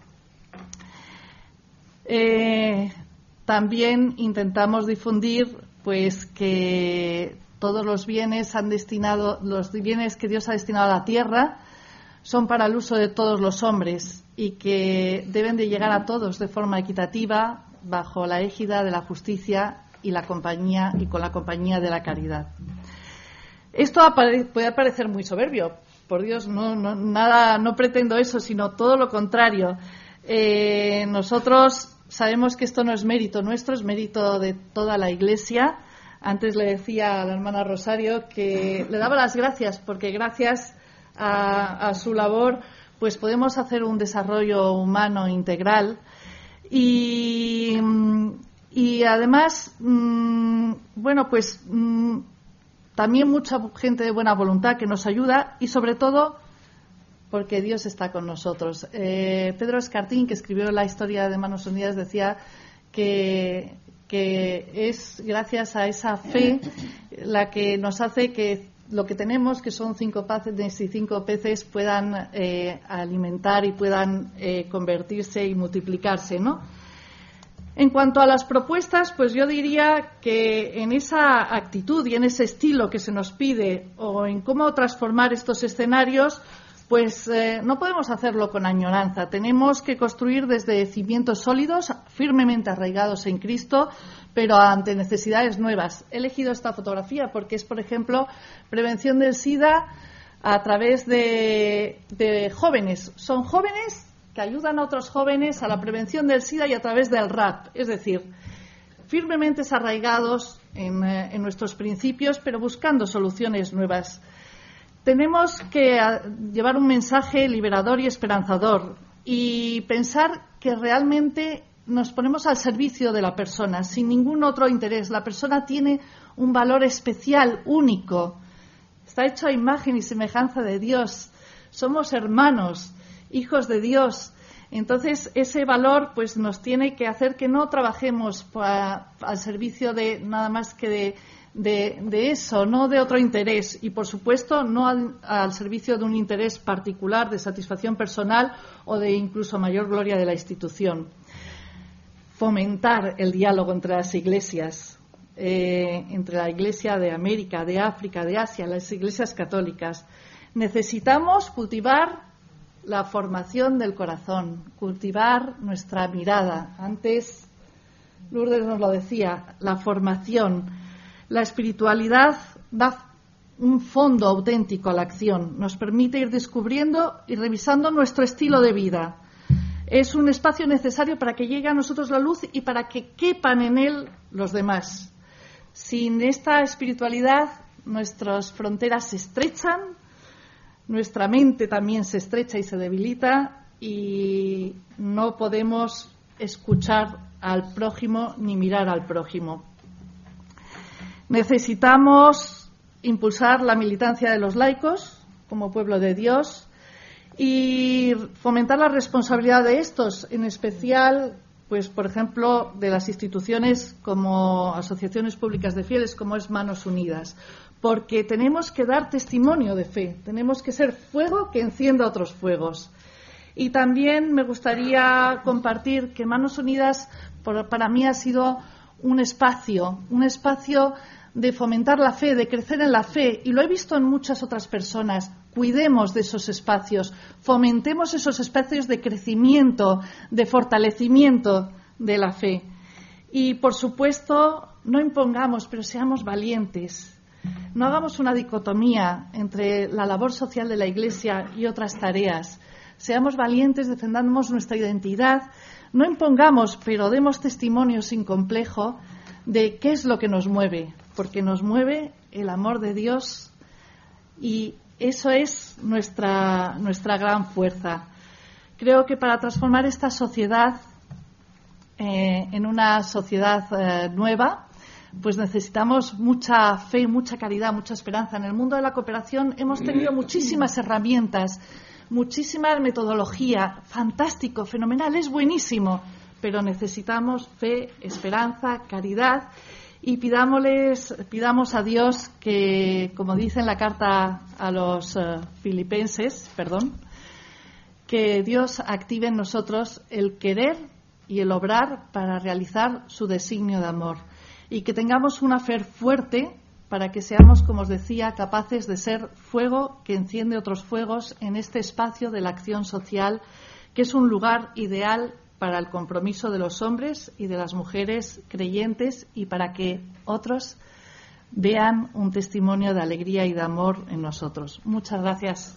También intentamos difundir pues que todos los bienes que Dios ha destinado a la tierra son para el uso de todos los hombres y que deben de llegar a todos de forma equitativa bajo la égida de la justicia y con la compañía de la caridad. Esto puede parecer muy soberbio. Por Dios, no pretendo eso, sino todo lo contrario. Nosotros sabemos que esto no es mérito nuestro, es mérito de toda la Iglesia. Antes le decía a la hermana Rosario que le daba las gracias, porque gracias a su labor pues podemos hacer un desarrollo humano integral y además también mucha gente de buena voluntad que nos ayuda y sobre todo porque Dios está con nosotros. Pedro Escartín, que escribió la historia de Manos Unidas, decía que es gracias a esa fe la que nos hace que lo que tenemos, que son 5 panes y 5 peces, puedan alimentar y puedan convertirse y multiplicarse, ¿no? En cuanto a las propuestas, pues yo diría que en esa actitud y en ese estilo que se nos pide o en cómo transformar estos escenarios, pues no podemos hacerlo con añoranza. Tenemos que construir desde cimientos sólidos, firmemente arraigados en Cristo, pero ante necesidades nuevas. He elegido esta fotografía porque es, por ejemplo, prevención del SIDA a través de jóvenes. Son jóvenes que ayudan a otros jóvenes a la prevención del SIDA y a través del RAP, es decir, firmemente arraigados en nuestros principios, pero buscando soluciones nuevas. Tenemos que llevar un mensaje liberador y esperanzador y pensar que realmente nos ponemos al servicio de la persona, sin ningún otro interés. La persona tiene un valor especial, único. Está hecho a imagen y semejanza de Dios. Somos hermanos, hijos de Dios. Entonces, ese valor pues nos tiene que hacer que no trabajemos al servicio de nada más que de eso, no de otro interés. Y, por supuesto, no al servicio de un interés particular, de satisfacción personal o de incluso mayor gloria de la institución. Fomentar el diálogo entre las iglesias, entre la Iglesia de América, de África, de Asia, las iglesias católicas. Necesitamos cultivar la formación del corazón, cultivar nuestra mirada. Antes Lourdes nos lo decía, la formación. La espiritualidad da un fondo auténtico a la acción, nos permite ir descubriendo y revisando nuestro estilo de vida. Es un espacio necesario para que llegue a nosotros la luz y para que quepan en él los demás. Sin esta espiritualidad, nuestras fronteras se estrechan, nuestra mente también se estrecha y se debilita y no podemos escuchar al prójimo ni mirar al prójimo. Necesitamos impulsar la militancia de los laicos como pueblo de Dios y fomentar la responsabilidad de estos, en especial, pues por ejemplo, de las instituciones como asociaciones públicas de fieles, como es Manos Unidas, porque tenemos que dar testimonio de fe, tenemos que ser fuego que encienda otros fuegos. Y también me gustaría compartir que Manos Unidas para mí ha sido un espacio de fomentar la fe, de crecer en la fe, y lo he visto en muchas otras personas. Cuidemos de esos espacios, fomentemos esos espacios de crecimiento, de fortalecimiento de la fe. Y, por supuesto, no impongamos, pero seamos valientes. No hagamos una dicotomía entre la labor social de la Iglesia y otras tareas. Seamos valientes, defendamos nuestra identidad. No impongamos, pero demos testimonio sin complejo de qué es lo que nos mueve, porque nos mueve el amor de Dios y eso es nuestra gran fuerza. Creo que para transformar esta sociedad en una sociedad nueva, pues necesitamos mucha fe, mucha caridad, mucha esperanza. En el mundo de la cooperación hemos tenido muchísimas herramientas muchísima metodología, fantástico, fenomenal, es buenísimo, pero necesitamos fe, esperanza, caridad, y pidamos a Dios que, como dice en la carta a los filipenses, que Dios active en nosotros el querer y el obrar para realizar su designio de amor, y que tengamos una fe fuerte para que seamos, como os decía, capaces de ser fuego que enciende otros fuegos en este espacio de la acción social, que es un lugar ideal para el compromiso de los hombres y de las mujeres creyentes, y para que otros vean un testimonio de alegría y de amor en nosotros. Muchas gracias.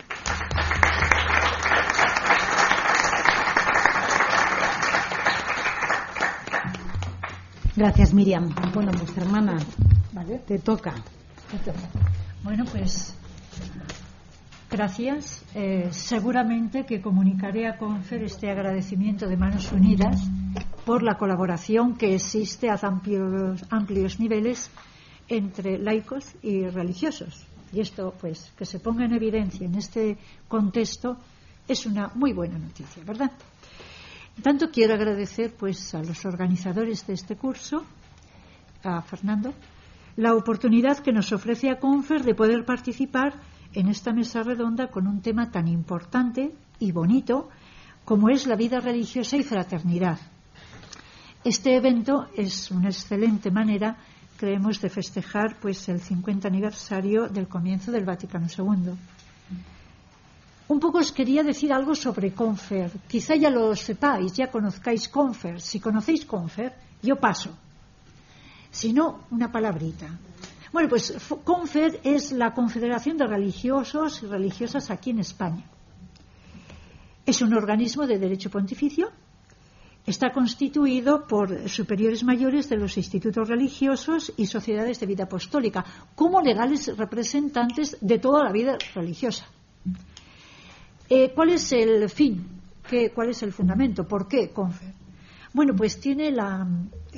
Gracias, Miriam. Bueno, pues hermana, vale, te toca. Bueno, pues gracias. Seguramente que comunicaré a Confer este agradecimiento de Manos Unidas por la colaboración que existe a amplios niveles entre laicos y religiosos. Y esto, pues, que se ponga en evidencia en este contexto es una muy buena noticia, ¿verdad? Tanto quiero agradecer, pues, a los organizadores de este curso, a Fernando, la oportunidad que nos ofrece a Confer de poder participar en esta mesa redonda con un tema tan importante y bonito como es la vida religiosa y fraternidad. Este evento es una excelente manera, creemos, de festejar, pues, el 50 aniversario del comienzo del Vaticano II. Un poco os quería decir algo sobre Confer. Quizá ya lo sepáis, ya conozcáis Confer. Si conocéis Confer, yo paso. Si no, una palabrita. Bueno, pues Confer es la Confederación de Religiosos y Religiosas aquí en España. Es un organismo de derecho pontificio. Está constituido por superiores mayores de los institutos religiosos y sociedades de vida apostólica, como legales representantes de toda la vida religiosa. ¿Cuál es el fin? ¿Cuál es el fundamento? ¿Por qué Confer? Bueno, pues tiene la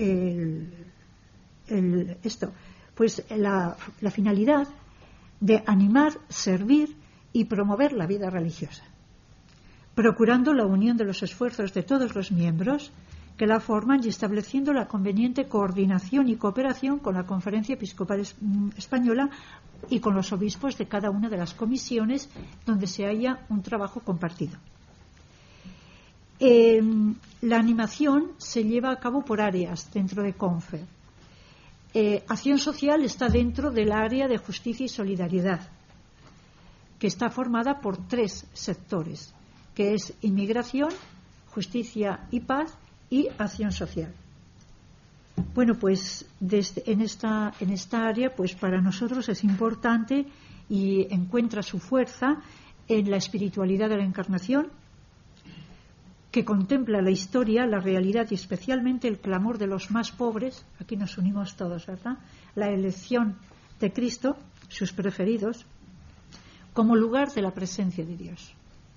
finalidad de animar, servir y promover la vida religiosa, procurando la unión de los esfuerzos de todos los miembros que la forman y estableciendo la conveniente coordinación y cooperación con la Conferencia Episcopal Española y con los obispos de cada una de las comisiones donde se haya un trabajo compartido. La animación se lleva a cabo por áreas dentro de Confer. Acción social está dentro del área de justicia y solidaridad, que está formada por 3 sectores, que es inmigración, justicia y paz y acción social. Bueno, pues en esta área, pues para nosotros es importante y encuentra su fuerza en la espiritualidad de la Encarnación, que contempla la historia, la realidad y especialmente el clamor de los más pobres. Aquí nos unimos todos, ¿verdad? La elección de Cristo, sus preferidos, como lugar de la presencia de Dios.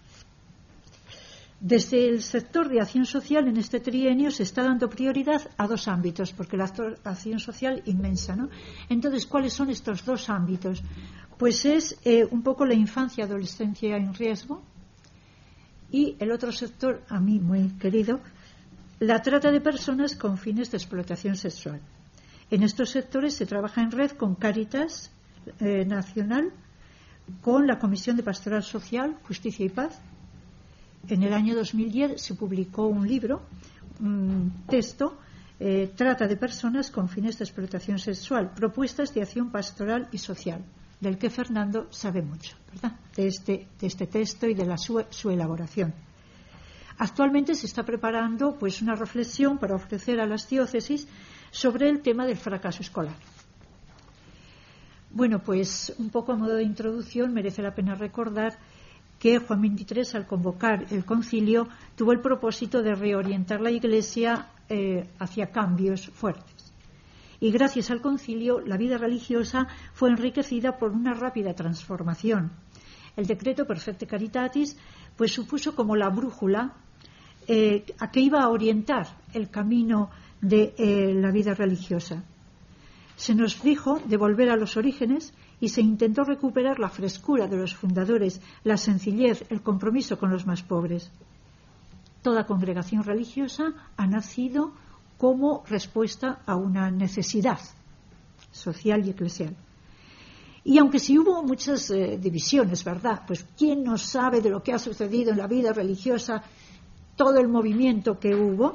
Desde el sector de acción social en este trienio se está dando prioridad a 2 ámbitos, porque la acción social inmensa, ¿no? Entonces, ¿cuáles son estos 2 ámbitos? Pues es un poco la infancia y adolescencia en riesgo, y el otro sector, a mí muy querido, la trata de personas con fines de explotación sexual. En estos sectores se trabaja en red con Cáritas Nacional, con la Comisión de Pastoral Social, Justicia y Paz. En el año 2010 se publicó un libro, un texto, Trata de personas con fines de explotación sexual, propuestas de acción pastoral y social, del que Fernando sabe mucho, ¿verdad? De este texto y de su elaboración. Actualmente se está preparando, pues, una reflexión para ofrecer a las diócesis sobre el tema del fracaso escolar. Bueno, pues un poco a modo de introducción merece la pena recordar que Juan XXIII, al convocar el concilio, tuvo el propósito de reorientar la Iglesia hacia cambios fuertes. Y gracias al concilio, la vida religiosa fue enriquecida por una rápida transformación. El decreto Perfecte Caritatis, pues, supuso como la brújula a que iba a orientar el camino de la vida religiosa. Se nos dijo de volver a los orígenes y se intentó recuperar la frescura de los fundadores, la sencillez, el compromiso con los más pobres. Toda congregación religiosa ha nacido como respuesta a una necesidad social y eclesial. Y aunque sí hubo muchas divisiones, ¿verdad? Pues ¿quién no sabe de lo que ha sucedido en la vida religiosa, todo el movimiento que hubo?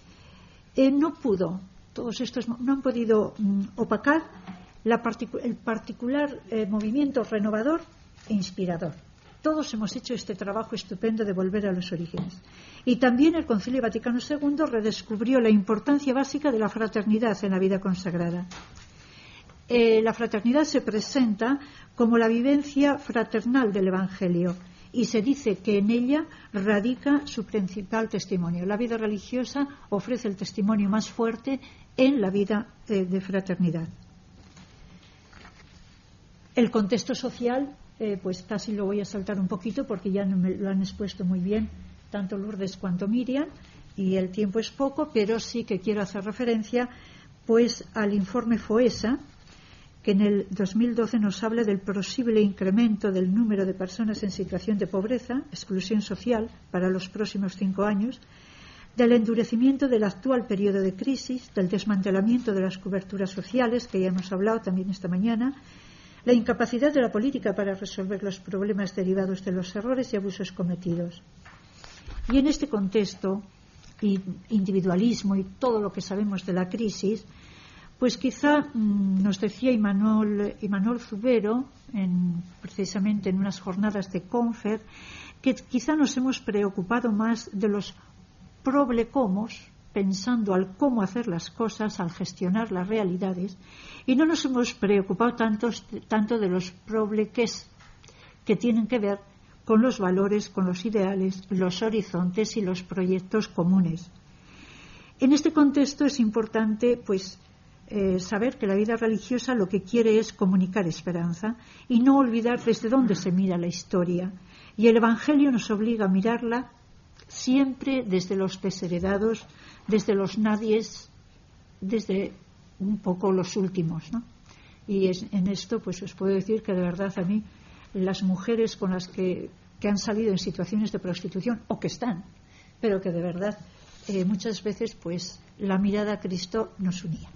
Todos estos no han podido opacar el particular movimiento renovador e inspirador. Todos hemos hecho este trabajo estupendo de volver a los orígenes. Y también el Concilio Vaticano II redescubrió la importancia básica de la fraternidad en la vida consagrada. La fraternidad se presenta como la vivencia fraternal del Evangelio y se dice que en ella radica su principal testimonio. La vida religiosa ofrece el testimonio más fuerte en la vida de fraternidad. El contexto social, pues casi lo voy a saltar un poquito porque ya me lo han expuesto muy bien tanto Lourdes cuanto Miriam y el tiempo es poco, pero sí que quiero hacer referencia pues al informe FOESA, que en el 2012 nos habla del posible incremento del número de personas en situación de pobreza, exclusión social para los próximos 5 años, del endurecimiento del actual periodo de crisis, del desmantelamiento de las coberturas sociales, que ya hemos hablado también esta mañana, la incapacidad de la política para resolver los problemas derivados de los errores y abusos cometidos. Y en este contexto, individualismo y todo lo que sabemos de la crisis, pues quizá nos decía Imanol Zubero, precisamente en unas jornadas de Confer, que quizá nos hemos preocupado más de los problecomos, pensando al cómo hacer las cosas, al gestionar las realidades, y no nos hemos preocupado tanto de los probleques, que tienen que ver con los valores, con los ideales, los horizontes y los proyectos comunes. En este contexto es importante, pues, saber que la vida religiosa lo que quiere es comunicar esperanza y no olvidar desde dónde se mira la historia. Y el Evangelio nos obliga a mirarla siempre desde los desheredados, desde los nadies, desde un poco los últimos, ¿no? Y en esto pues os puedo decir que de verdad a mí las mujeres con las que han salido en situaciones de prostitución o que están, pero que de verdad muchas veces pues la mirada a Cristo nos unía.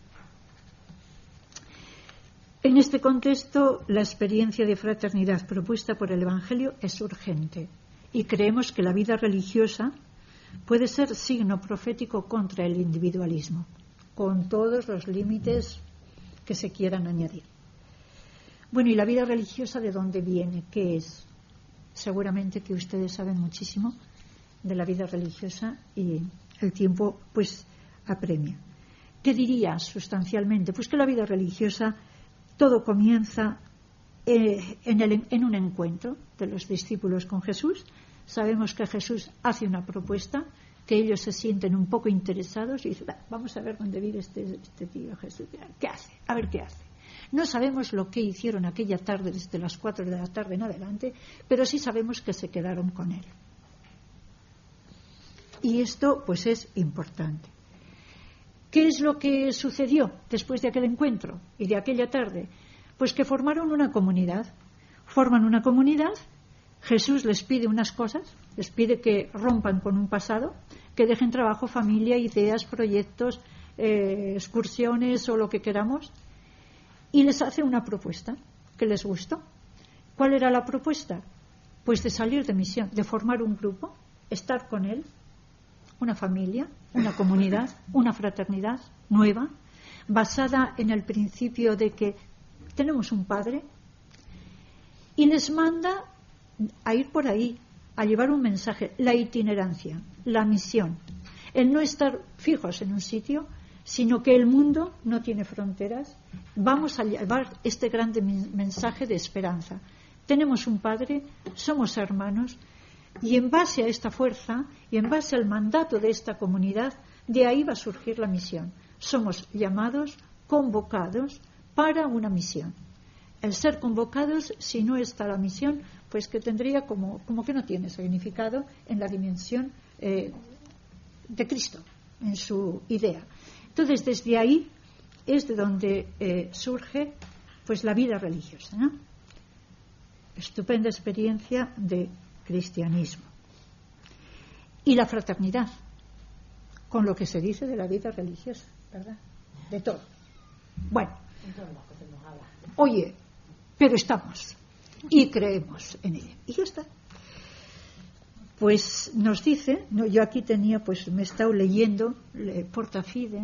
En este contexto, la experiencia de fraternidad propuesta por el Evangelio es urgente y creemos que la vida religiosa puede ser signo profético contra el individualismo, con todos los límites que se quieran añadir. Bueno, ¿y la vida religiosa de dónde viene? ¿Qué es? Seguramente que ustedes saben muchísimo de la vida religiosa y el tiempo pues apremia. ¿Qué diría sustancialmente? Pues que la vida religiosa todo comienza en un encuentro de los discípulos con Jesús. Sabemos que Jesús hace una propuesta, que ellos se sienten un poco interesados y dicen, vamos a ver dónde vive este tío Jesús. ¿Qué hace? A ver qué hace. No sabemos lo que hicieron aquella tarde desde las 4 de la tarde en adelante, pero sí sabemos que se quedaron con él. Y esto pues es importante. ¿Qué es lo que sucedió después de aquel encuentro y de aquella tarde? Pues que formaron una comunidad. Forman una comunidad, Jesús les pide unas cosas, les pide que rompan con un pasado, que dejen trabajo, familia, ideas, proyectos, excursiones o lo que queramos, y les hace una propuesta que les gustó. ¿Cuál era la propuesta? Pues de salir de misión, de formar un grupo, estar con él, una familia, una comunidad, una fraternidad nueva, basada en el principio de que tenemos un Padre, y les manda a ir por ahí, a llevar un mensaje, la itinerancia, la misión, el no estar fijos en un sitio, sino que el mundo no tiene fronteras. Vamos a llevar este grande mensaje de esperanza. Tenemos un Padre, somos hermanos, y en base a esta fuerza y en base al mandato de esta comunidad, de ahí va a surgir la misión. Somos llamados, convocados para una misión. El ser convocados, si no está la misión, pues que tendría como que no tiene significado en la dimensión de Cristo, en su idea. Entonces, desde ahí es de donde surge pues la vida religiosa, ¿no? Estupenda experiencia de cristianismo. Y la fraternidad, con lo que se dice de la vida religiosa, ¿verdad? De todo. Bueno, oye, pero estamos y creemos en ella. Y ya está. Pues nos dice, no, yo aquí tenía, pues me he estado leyendo Porta Fide,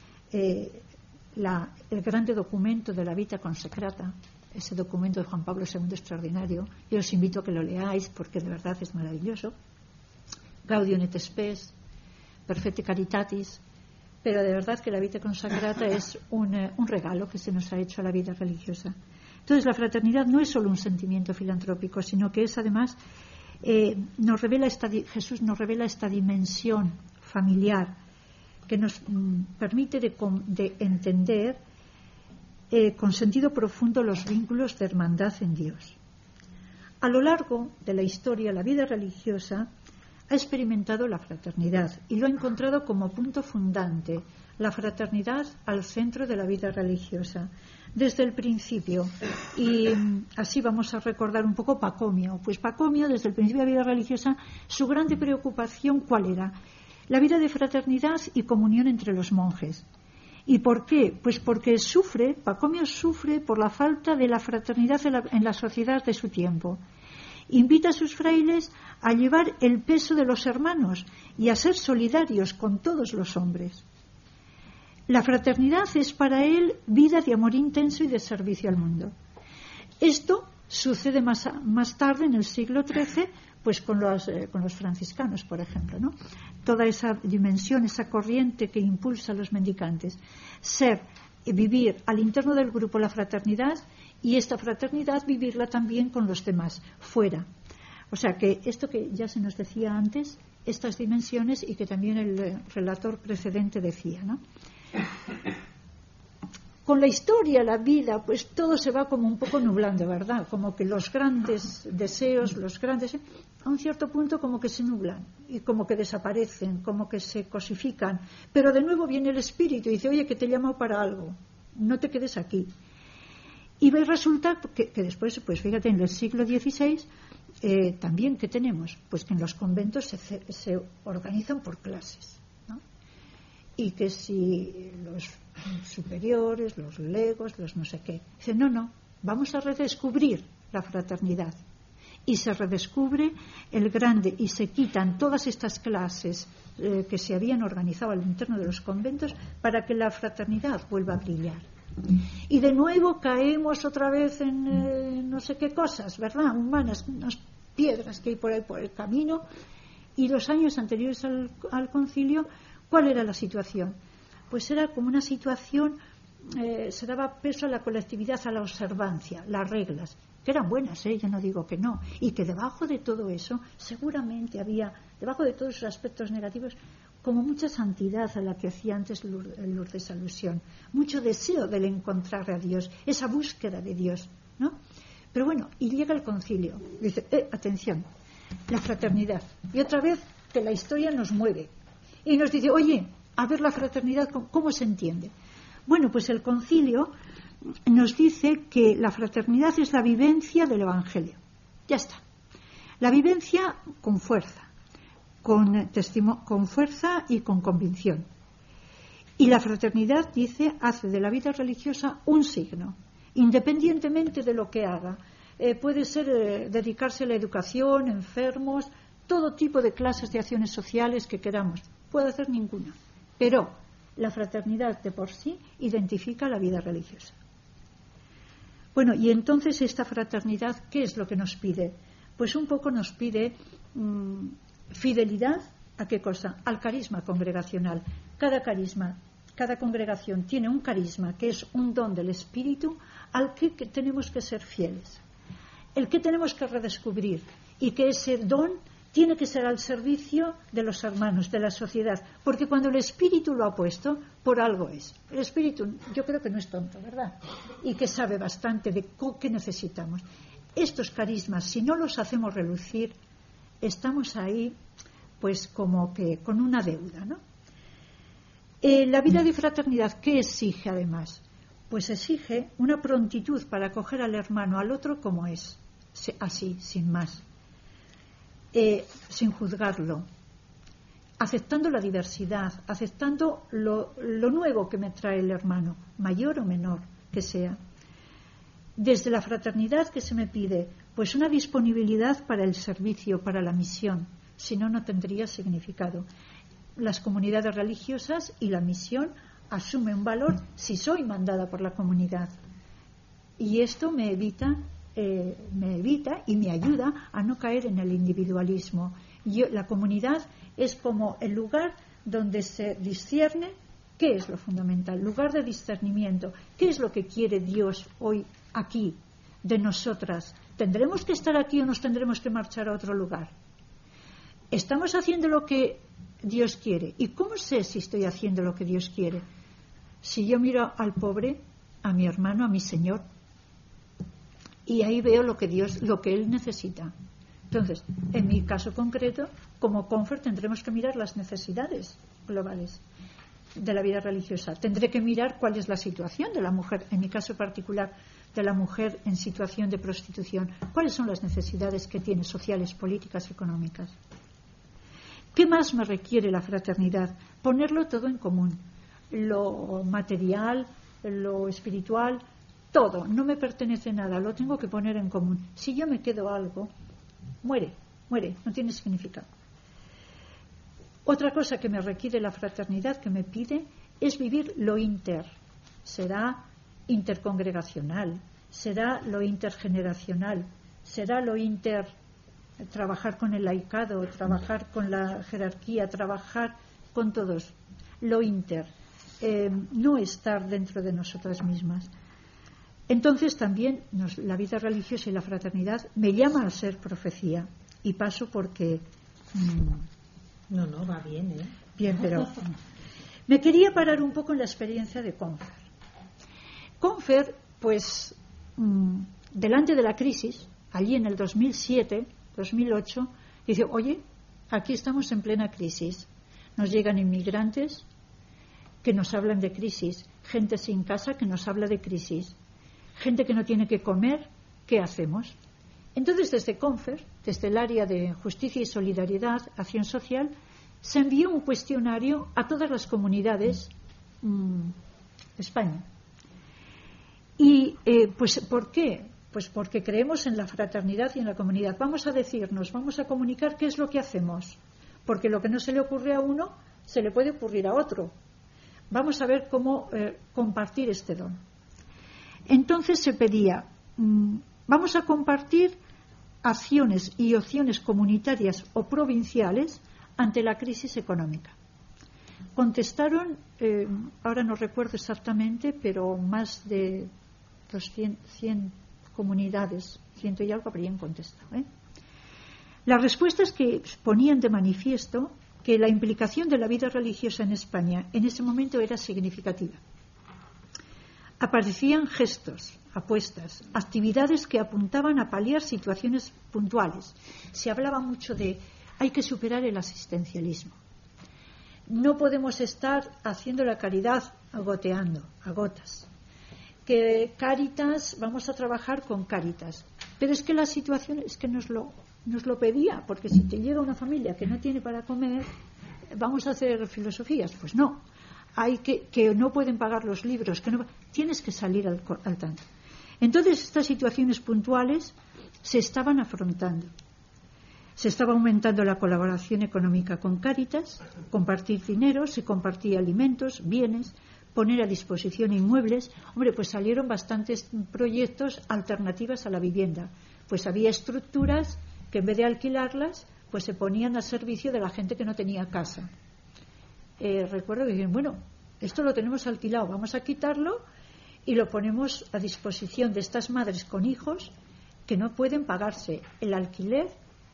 el grande documento de la Vita Consecrata, ese documento de Juan Pablo II extraordinario. Yo os invito a que lo leáis porque de verdad es maravilloso. Gaudium et Spes, Perfecte Caritatis, pero de verdad que la Vita Consecrata es un regalo que se nos ha hecho a la vida religiosa. Entonces la fraternidad no es solo un sentimiento filantrópico, sino que es además, Jesús nos revela esta dimensión familiar que nos permite de entender con sentido profundo los vínculos de hermandad en Dios. A lo largo de la historia, la vida religiosa ha experimentado la fraternidad y lo ha encontrado como punto fundante, la fraternidad al centro de la vida religiosa, desde el principio. Y así vamos a recordar un poco Pacomio. Pues Pacomio, desde el principio de la vida religiosa, su grande preocupación, ¿cuál era? La vida de fraternidad y comunión entre los monjes. ¿Y por qué? Pues porque Pacomio sufre por la falta de la fraternidad en la sociedad de su tiempo. Invita a sus frailes a llevar el peso de los hermanos y a ser solidarios con todos los hombres. La fraternidad es para él vida de amor intenso y de servicio al mundo. Esto sucede más tarde, en el siglo XIII, pues con los franciscanos, por ejemplo, ¿no? Toda esa dimensión, esa corriente que impulsa a los mendicantes. Vivir al interno del grupo la fraternidad y esta fraternidad vivirla también con los demás, fuera. O sea que esto que ya se nos decía antes, estas dimensiones y que también el relator precedente decía, ¿no? Con la historia, la vida, pues todo se va como un poco nublando, ¿verdad? Como que los grandes deseos, a un cierto punto como que se nublan y como que desaparecen, como que se cosifican. Pero de nuevo viene el espíritu y dice, oye, que te llamo para algo, no te quedes aquí. Y resulta que después, pues fíjate, en el siglo XVI también, ¿qué tenemos? Pues que en los conventos se organizan por clases, ¿no? Y que si los superiores, los legos, los no sé qué, dicen, no, vamos a redescubrir la fraternidad. Y se redescubre el grande y se quitan todas estas clases que se habían organizado al interno de los conventos para que la fraternidad vuelva a brillar. Y de nuevo caemos otra vez en no sé qué cosas, ¿verdad? Humanas, unas piedras que hay por ahí por el camino. Y los años anteriores al concilio, ¿cuál era la situación? Pues era como una situación, se daba peso a la colectividad, a la observancia, las reglas, que eran buenas, yo no digo que no, y que debajo de todo eso seguramente había, debajo de todos esos aspectos negativos, como mucha santidad a la que hacía antes Lourdes alusión, mucho deseo del encontrar a Dios, esa búsqueda de Dios, ¿no? Pero bueno, y llega el concilio, dice, atención, la fraternidad, y otra vez que la historia nos mueve, y nos dice, oye, a ver la fraternidad, ¿cómo se entiende? Bueno, pues el concilio nos dice que la fraternidad es la vivencia del Evangelio. Ya está. La vivencia con fuerza, con fuerza y con convicción. Y la fraternidad, dice, hace de la vida religiosa un signo, independientemente de lo que haga. Puede ser dedicarse a la educación, enfermos, todo tipo de clases de acciones sociales que queramos. Puede hacer ninguna. Pero la fraternidad de por sí identifica la vida religiosa. Bueno, y entonces esta fraternidad, ¿qué es lo que nos pide? Pues un poco nos pide fidelidad, ¿a qué cosa? Al carisma congregacional. Cada congregación tiene un carisma que es un don del Espíritu al que tenemos que ser fieles. El que tenemos que redescubrir y que ese don tiene que ser al servicio de los hermanos, de la sociedad, porque cuando el Espíritu lo ha puesto, por algo es. El Espíritu, yo creo que no es tonto, ¿verdad? Y que sabe bastante de qué necesitamos. Estos carismas, si no los hacemos relucir, estamos ahí, pues como que con una deuda, ¿no? La vida de fraternidad, ¿qué exige además? pues exige una prontitud para acoger al hermano, al otro como es, así, sin más, sin juzgarlo, aceptando la diversidad, aceptando lo nuevo que me trae el hermano, mayor o menor que sea. Desde la fraternidad, que se me pide, pues una disponibilidad para el servicio, para la misión, si no, no tendría significado. Las comunidades religiosas y la misión asumen un valor si soy mandada por la comunidad, y esto me evita y me ayuda a no caer en el individualismo. La comunidad es como el lugar donde se discierne qué es lo fundamental, lugar de discernimiento, qué es lo que quiere Dios hoy aquí de nosotras. ¿Tendremos que estar aquí o nos tendremos que marchar a otro lugar? ¿Estamos haciendo lo que Dios quiere? ¿Y cómo sé si estoy haciendo lo que Dios quiere? Si yo miro al pobre, a mi hermano, a mi Señor, y ahí veo lo que Él necesita. Entonces, en mi caso concreto, como Confer, tendremos que mirar las necesidades globales de la vida religiosa. Tendré que mirar cuál es la situación de la mujer, en mi caso particular, de la mujer en situación de prostitución. ¿Cuáles son las necesidades que tiene, sociales, políticas, económicas? ¿Qué más me requiere la fraternidad? Ponerlo todo en común. Lo material, lo espiritual, todo. No me pertenece nada, lo tengo que poner en común. Si yo me quedo algo, muere, no tiene significado. Otra cosa que me requiere la fraternidad, que me pide, es vivir lo inter. Será intercongregacional, será lo intergeneracional, será lo trabajar con el laicado, trabajar con la jerarquía, trabajar con todos. Lo inter, no estar dentro de nosotras mismas. Entonces también la vida religiosa y la fraternidad me llama a ser profecía, y paso porque No, va bien, ¿eh? Bien, pero me quería parar un poco en la experiencia de Confer. Confer, pues, delante de la crisis, allí en el 2007, 2008, dice, oye, aquí estamos en plena crisis. Nos llegan inmigrantes que nos hablan de crisis, gente sin casa que nos habla de crisis, gente que no tiene que comer, ¿qué hacemos? Entonces, desde Confer, desde el área de Justicia y Solidaridad, Acción Social, se envió un cuestionario a todas las comunidades de España. Y, pues, ¿por qué? Pues porque creemos en la fraternidad y en la comunidad. Vamos a decirnos, vamos a comunicar qué es lo que hacemos, porque lo que no se le ocurre a uno, se le puede ocurrir a otro. Vamos a ver cómo compartir este don. Entonces se pedía, vamos a compartir acciones y opciones comunitarias o provinciales ante la crisis económica. Contestaron, ahora no recuerdo exactamente, pero más de 100 comunidades, 100 y algo habrían contestado. Las respuestas que ponían de manifiesto que la implicación de la vida religiosa en España en ese momento era significativa. Aparecían gestos, apuestas, actividades que apuntaban a paliar situaciones puntuales. Se hablaba mucho de hay que superar el asistencialismo. No podemos estar haciendo la caridad goteando, a gotas. Que Cáritas, vamos a trabajar con Cáritas. Pero es que la situación es que nos lo pedía, porque si te llega una familia que no tiene para comer, vamos a hacer filosofías. Pues no. Hay que no pueden pagar los libros, que no, tienes que salir al tanto. Entonces estas situaciones puntuales se estaban afrontando. Se estaba aumentando la colaboración económica con Cáritas, compartir dinero, se compartía alimentos, bienes, poner a disposición inmuebles. Hombre, pues salieron bastantes proyectos alternativas a la vivienda. Pues había estructuras que en vez de alquilarlas, pues se ponían al servicio de la gente que no tenía casa. Recuerdo que dijeron, bueno, esto lo tenemos alquilado, vamos a quitarlo y lo ponemos a disposición de estas madres con hijos que no pueden pagarse el alquiler,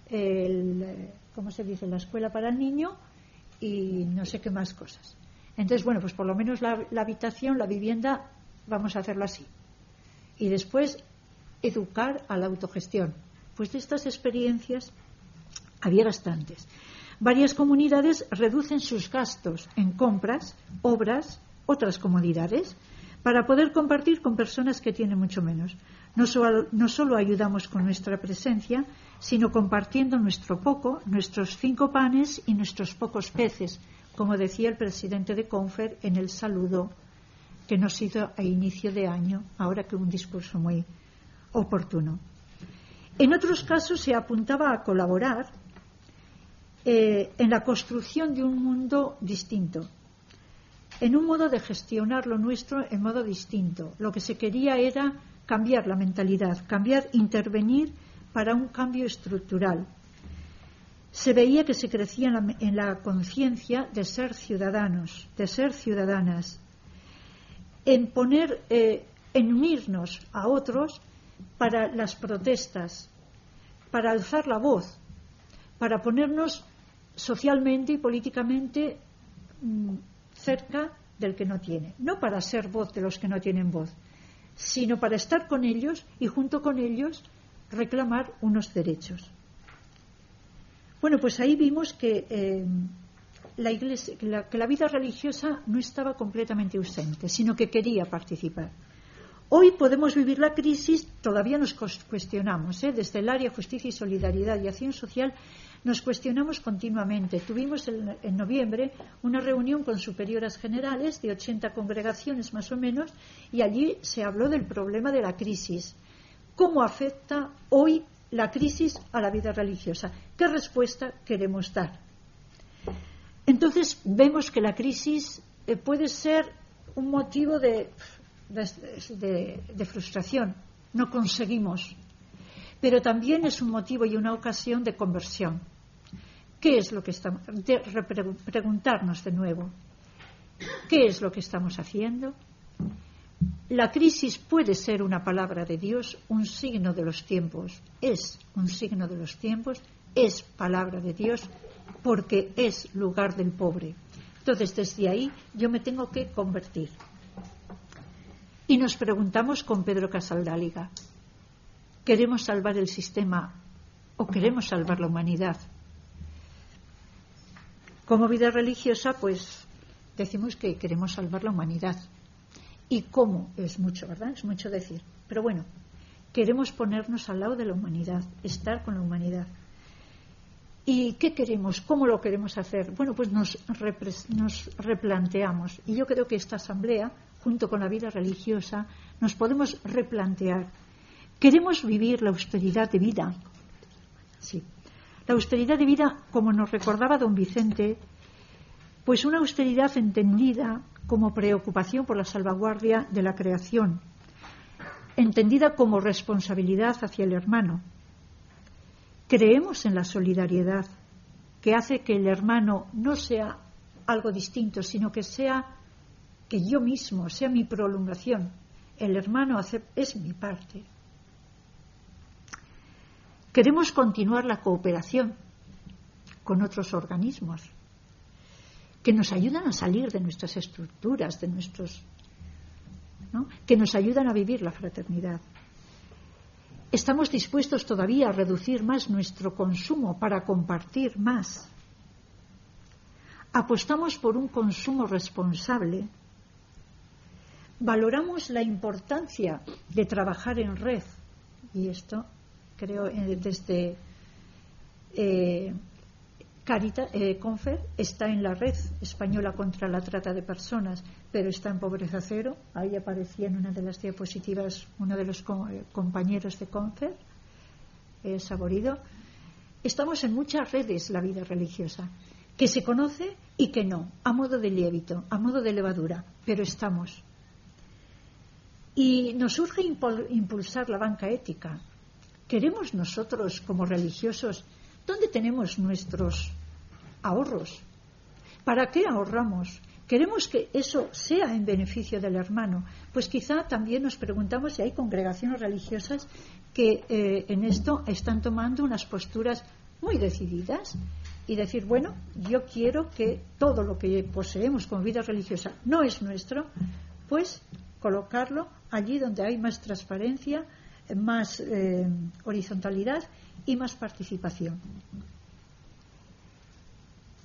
¿cómo se dice?, la escuela para el niño y no sé qué más cosas. Entonces, bueno, pues por lo menos la habitación, la vivienda, vamos a hacerlo así. Y después, educar a la autogestión. Pues de estas experiencias había bastantes. Varias comunidades reducen sus gastos en compras, obras, otras comodidades, para poder compartir con personas que tienen mucho menos. No solo ayudamos con nuestra presencia, sino compartiendo nuestro poco, nuestros 5 panes y nuestros pocos peces, como decía el presidente de Confer en el saludo que nos hizo a inicio de año, ahora que un discurso muy oportuno. En otros casos se apuntaba a colaborar en la construcción de un mundo distinto, en un modo de gestionar lo nuestro en modo distinto. Lo que se quería era cambiar la mentalidad, intervenir para un cambio estructural. Se veía que se crecía en la conciencia de ser ciudadanos, de ser ciudadanas, en unirnos a otros para las protestas, para alzar la voz, para ponernos socialmente y políticamente cerca del que no tiene, no para ser voz de los que no tienen voz, sino para estar con ellos y junto con ellos reclamar unos derechos. Bueno, pues ahí vimos que la Iglesia, que la vida religiosa no estaba completamente ausente, sino que quería participar. Hoy podemos vivir la crisis, todavía nos cuestionamos, desde el área Justicia y Solidaridad y Acción Social nos cuestionamos continuamente. Tuvimos en noviembre una reunión con superioras generales de 80 congregaciones más o menos, y allí se habló del problema de la crisis. ¿Cómo afecta hoy la crisis a la vida religiosa? ¿Qué respuesta queremos dar? Entonces vemos que la crisis puede ser un motivo de frustración, no conseguimos, pero también es un motivo y una ocasión de conversión. ¿Qué es lo que estamos? De preguntarnos de nuevo, ¿qué es lo que estamos haciendo? La crisis puede ser una palabra de Dios, un signo de los tiempos. Es un signo de los tiempos, es palabra de Dios, porque es lugar del pobre. Entonces, desde ahí yo me tengo que convertir. Y nos preguntamos con Pedro Casaldáliga, ¿queremos salvar el sistema o queremos salvar la humanidad? Como vida religiosa, pues decimos que queremos salvar la humanidad. ¿Y cómo? Es mucho, ¿verdad? Es mucho decir. Pero bueno, queremos ponernos al lado de la humanidad, estar con la humanidad. ¿Y qué queremos? ¿Cómo lo queremos hacer? Bueno, pues nos replanteamos. Y yo creo que esta asamblea, junto con la vida religiosa, nos podemos replantear. ¿Queremos vivir la austeridad de vida? Sí. La austeridad de vida, como nos recordaba don Vicente, pues una austeridad entendida como preocupación por la salvaguardia de la creación, entendida como responsabilidad hacia el hermano. Creemos en la solidaridad, que hace que el hermano no sea algo distinto, sino que sea que yo mismo, sea mi prolongación. El hermano es mi parte. Queremos continuar la cooperación con otros organismos que nos ayudan a salir de nuestras estructuras, que nos ayudan a vivir la fraternidad. Estamos dispuestos todavía a reducir más nuestro consumo para compartir más. Apostamos por un consumo responsable. Valoramos la importancia de trabajar en red, y esto creo desde Confer está en la red española contra la trata de personas, pero está en pobreza cero. Ahí aparecía en una de las diapositivas uno de los compañeros de Confer, Saborido. Estamos en muchas redes, la vida religiosa, que se conoce y que no, a modo de lievito, a modo de levadura, pero estamos. Y nos urge impulsar la banca ética. ¿Queremos nosotros, como religiosos, dónde tenemos nuestros ahorros? ¿Para qué ahorramos? ¿Queremos que eso sea en beneficio del hermano? Pues quizá también nos preguntamos si hay congregaciones religiosas que en esto están tomando unas posturas muy decididas y decir, bueno, yo quiero que todo lo que poseemos como vida religiosa no es nuestro, pues colocarlo allí donde hay más transparencia, más horizontalidad y más participación.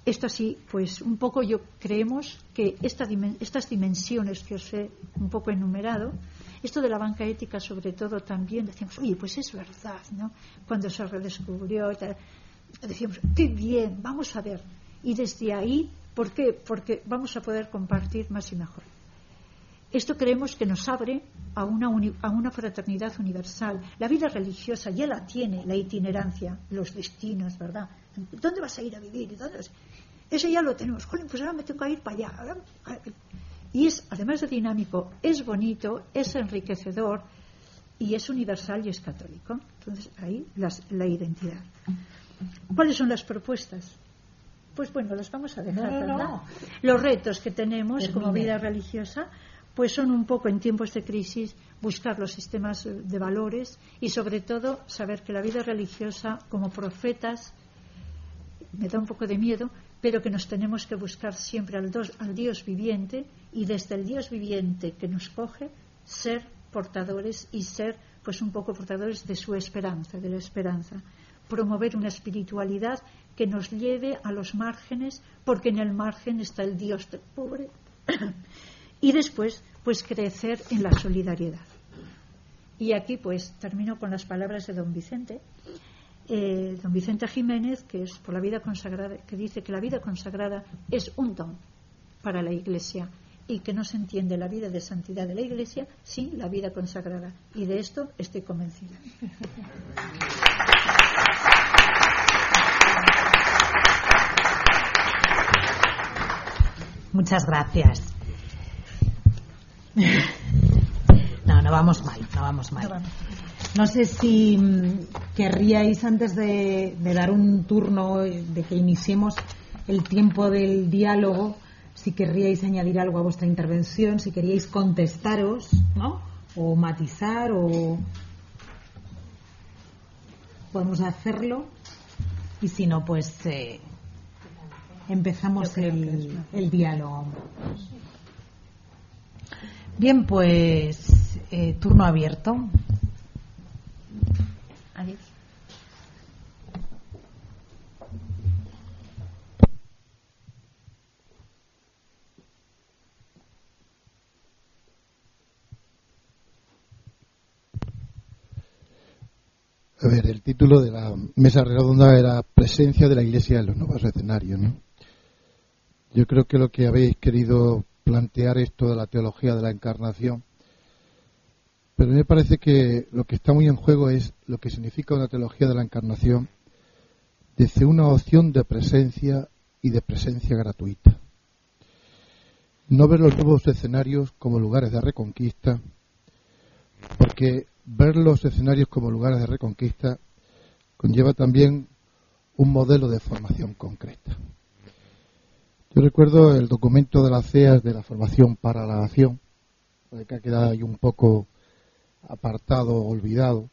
esto así, pues un poco creemos que estas dimensiones que os he un poco enumerado, esto de la banca ética sobre todo también decíamos, oye, pues es verdad, ¿no? Cuando se redescubrió, decíamos, qué bien, vamos a ver. Y desde ahí, ¿por qué? Porque vamos a poder compartir más y mejor. Esto creemos que nos abre a una fraternidad universal. La vida religiosa ya la tiene, la itinerancia, los destinos, ¿verdad? ¿Dónde vas a ir a vivir? Eso ya lo tenemos. Jolín, pues ahora me tengo que ir para allá. Y es, además de dinámico, es bonito, es enriquecedor y es universal y es católico. Entonces, ahí la identidad. ¿Cuáles son las propuestas? Pues bueno, las vamos a dejar, ¿verdad? No. Los retos que tenemos como vida religiosa, pues son un poco en tiempos de crisis buscar los sistemas de valores y sobre todo saber que la vida religiosa como profetas me da un poco de miedo, pero que nos tenemos que buscar siempre al Dios viviente y desde el Dios viviente que nos coge ser portadores y ser pues un poco portadores de su esperanza, de la esperanza, promover una espiritualidad que nos lleve a los márgenes, porque en el margen está el Dios del pobre. Y después, pues crecer en la solidaridad. Y aquí, pues, termino con las palabras de don Vicente Jiménez, que es por la vida consagrada, que dice que la vida consagrada es un don para la Iglesia y que no se entiende la vida de santidad de la Iglesia sin la vida consagrada. Y de esto estoy convencida. Muchas gracias. No vamos mal. No sé si querríais, antes de dar un turno, de que iniciemos el tiempo del diálogo, si querríais añadir algo a vuestra intervención, si queríais contestaros, ¿no? O matizar, o podemos hacerlo, y si no, pues empezamos el diálogo. Bien, pues turno abierto. Adiós. A ver, el título de la mesa redonda era Presencia de la Iglesia en los nuevos escenarios, ¿no? Yo creo que lo que habéis querido plantear es toda la teología de la encarnación, pero me parece que lo que está muy en juego es lo que significa una teología de la encarnación desde una opción de presencia y de presencia gratuita. No ver los nuevos escenarios como lugares de reconquista, porque ver los escenarios como lugares de reconquista conlleva también un modelo de formación concreta. Yo recuerdo el documento de las CEAS de la formación para la acción, que ha quedado ahí un poco apartado, olvidado,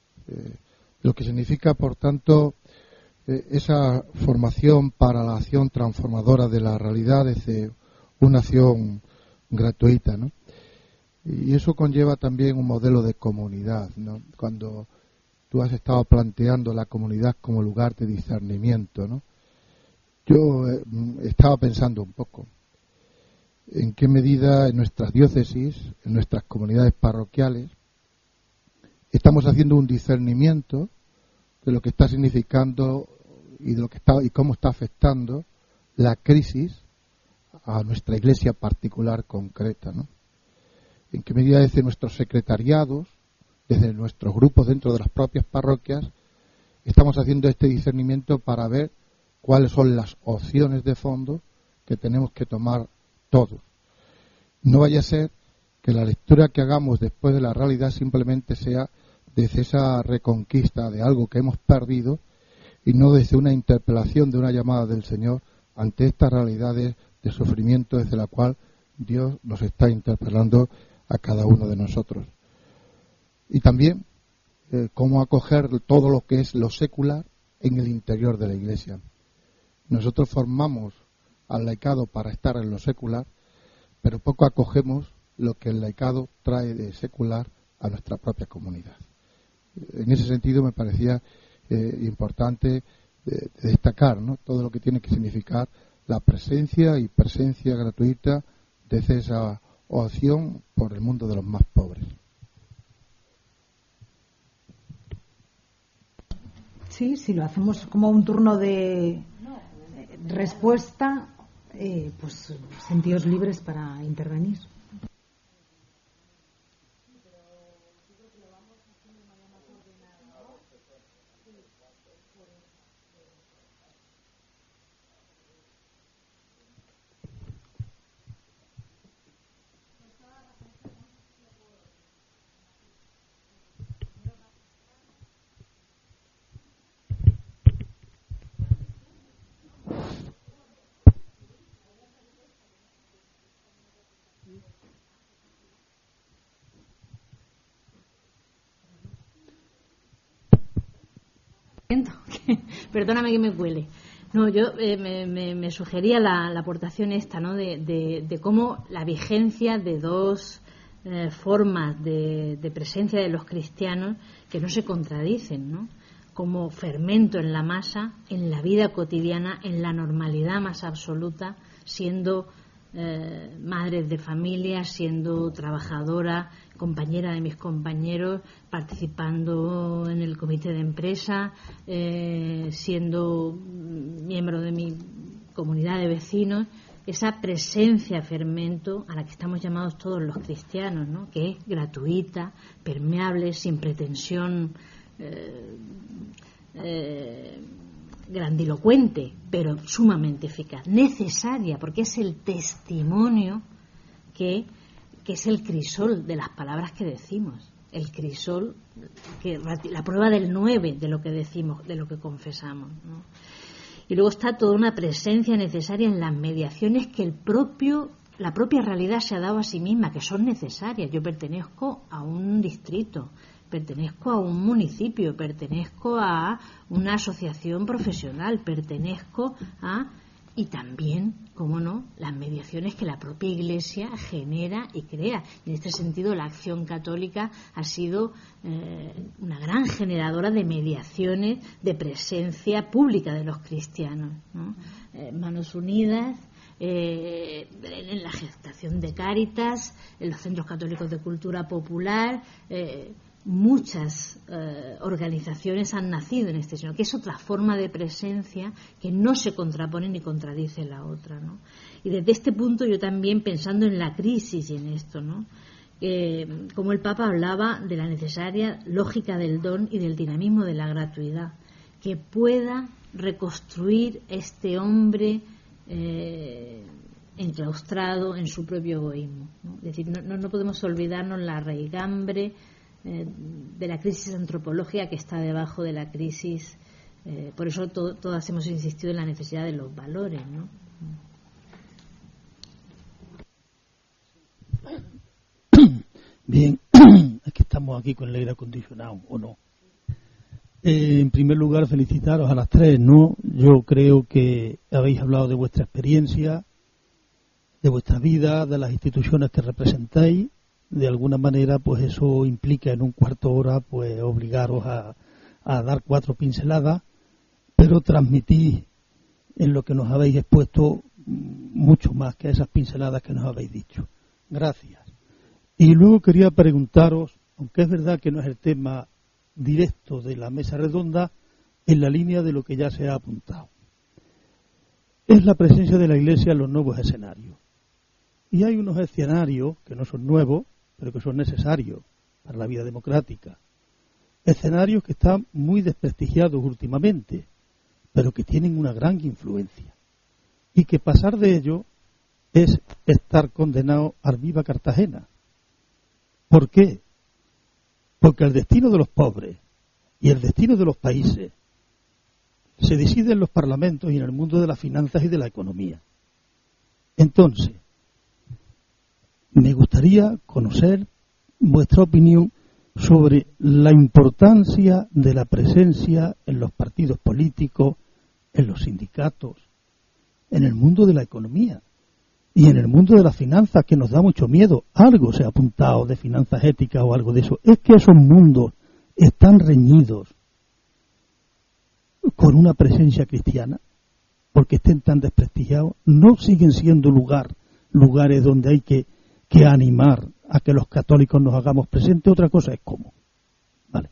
lo que significa, por tanto, esa formación para la acción transformadora de la realidad desde una acción gratuita, ¿no? Y eso conlleva también un modelo de comunidad, ¿no? Cuando tú has estado planteando la comunidad como lugar de discernimiento, ¿no? Yo estaba pensando un poco en qué medida en nuestras diócesis, en nuestras comunidades parroquiales, estamos haciendo un discernimiento de lo que está significando y de lo que está y cómo está afectando la crisis a nuestra iglesia particular concreta, ¿no? En qué medida desde nuestros secretariados, desde nuestros grupos dentro de las propias parroquias, estamos haciendo este discernimiento para ver cuáles son las opciones de fondo que tenemos que tomar todos. No vaya a ser que la lectura que hagamos después de la realidad simplemente sea desde esa reconquista de algo que hemos perdido y no desde una interpelación de una llamada del Señor ante estas realidades de sufrimiento desde la cual Dios nos está interpelando a cada uno de nosotros. Y también cómo acoger todo lo que es lo secular en el interior de la Iglesia. Nosotros formamos al laicado para estar en lo secular, pero poco acogemos lo que el laicado trae de secular a nuestra propia comunidad. En ese sentido me parecía importante destacar, ¿no?, todo lo que tiene que significar la presencia y presencia gratuita de esa oración por el mundo de los más pobres. Sí, si lo hacemos como un turno de respuesta, pues sentíos libres para intervenir. Perdóname que me cuele. No, yo me sugería la aportación esta, ¿no?, de cómo la vigencia de dos formas de presencia de los cristianos que no se contradicen, ¿no?, como fermento en la masa, en la vida cotidiana, en la normalidad más absoluta, siendo madres de familia, siendo trabajadora, compañera de mis compañeros, participando en el comité de empresa, siendo miembro de mi comunidad de vecinos, esa presencia fermento a la que estamos llamados todos los cristianos, ¿no?, que es gratuita, permeable, sin pretensión grandilocuente, pero sumamente eficaz, necesaria, porque es el testimonio que es el crisol de las palabras que decimos, el crisol, la prueba del 9 de lo que decimos, de lo que confesamos, ¿no? Y luego está toda una presencia necesaria en las mediaciones que la propia realidad se ha dado a sí misma, que son necesarias. Yo pertenezco a un distrito, pertenezco a un municipio, pertenezco a una asociación profesional, y también, cómo no, las mediaciones que la propia Iglesia genera y crea. En este sentido, la Acción Católica ha sido una gran generadora de mediaciones de presencia pública de los cristianos, ¿no? Manos Unidas, en la gestación de Cáritas, en los centros católicos de cultura popular, muchas organizaciones han nacido en este sentido, que es otra forma de presencia que no se contrapone ni contradice la otra, ¿no? Y desde este punto yo también, pensando en la crisis y en esto, ¿no?, como el Papa hablaba de la necesaria lógica del don y del dinamismo de la gratuidad, que pueda reconstruir este hombre enclaustrado en su propio egoísmo, ¿no? Es decir, no podemos olvidarnos la raigambre de la crisis antropológica que está debajo de la crisis. Por eso todas hemos insistido en la necesidad de los valores, ¿no? Bien, es que estamos aquí con el aire acondicionado, ¿o no? En primer lugar, felicitaros a las tres, ¿no? Yo creo que habéis hablado de vuestra experiencia, de vuestra vida, de las instituciones que representáis. De alguna manera, pues eso implica en un cuarto de hora, pues obligaros a dar 4 pinceladas, pero transmitís en lo que nos habéis expuesto mucho más que esas pinceladas que nos habéis dicho. Gracias. Y luego quería preguntaros, aunque es verdad que no es el tema directo de la mesa redonda, en la línea de lo que ya se ha apuntado. Es la presencia de la Iglesia en los nuevos escenarios. Y hay unos escenarios que no son nuevos, pero que son necesarios para la vida democrática. Escenarios que están muy desprestigiados últimamente, pero que tienen una gran influencia. Y que pasar de ello es estar condenado al viva Cartagena. ¿Por qué? Porque el destino de los pobres y el destino de los países se decide en los parlamentos y en el mundo de las finanzas y de la economía. Entonces, me gustaría conocer vuestra opinión sobre la importancia de la presencia en los partidos políticos, en los sindicatos, en el mundo de la economía y en el mundo de las finanzas, que nos da mucho miedo. Algo se ha apuntado de finanzas éticas o algo de eso. Es que esos mundos están reñidos. con una presencia cristiana, porque estén tan desprestigiados, no siguen siendo lugares donde hay que animar a que los católicos nos hagamos presentes. Otra cosa es cómo. Vale.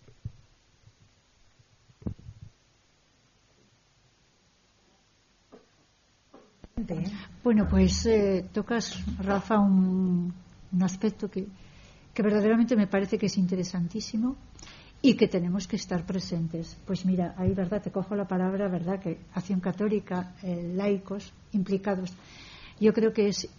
Bueno, pues tocas, Rafa, un aspecto que verdaderamente me parece que es interesantísimo y que tenemos que estar presentes. Pues mira, ahí, ¿verdad? Te cojo la palabra, ¿verdad? Que Acción Católica, laicos, implicados. Yo creo que es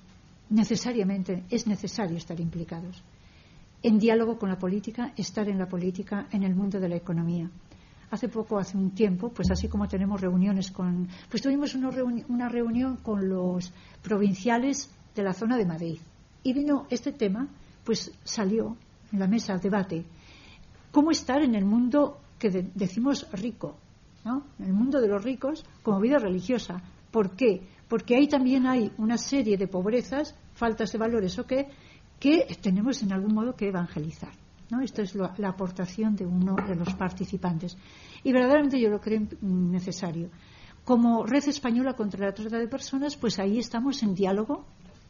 necesario estar implicados en diálogo con la política, estar en la política, en el mundo de la economía. Hace un tiempo, pues así como tenemos reuniones pues tuvimos una reunión con los provinciales de la zona de Madrid y vino este tema, pues salió en la mesa debate. ¿Cómo estar en el mundo que decimos rico, ¿no? En el mundo de los ricos como vida religiosa? ¿Por qué? Porque ahí también hay una serie de pobrezas, faltas de valores que tenemos en algún modo que evangelizar, ¿no? Esto es la aportación de uno de los participantes. Y verdaderamente yo lo creo necesario. Como Red Española contra la Trata de Personas, pues ahí estamos en diálogo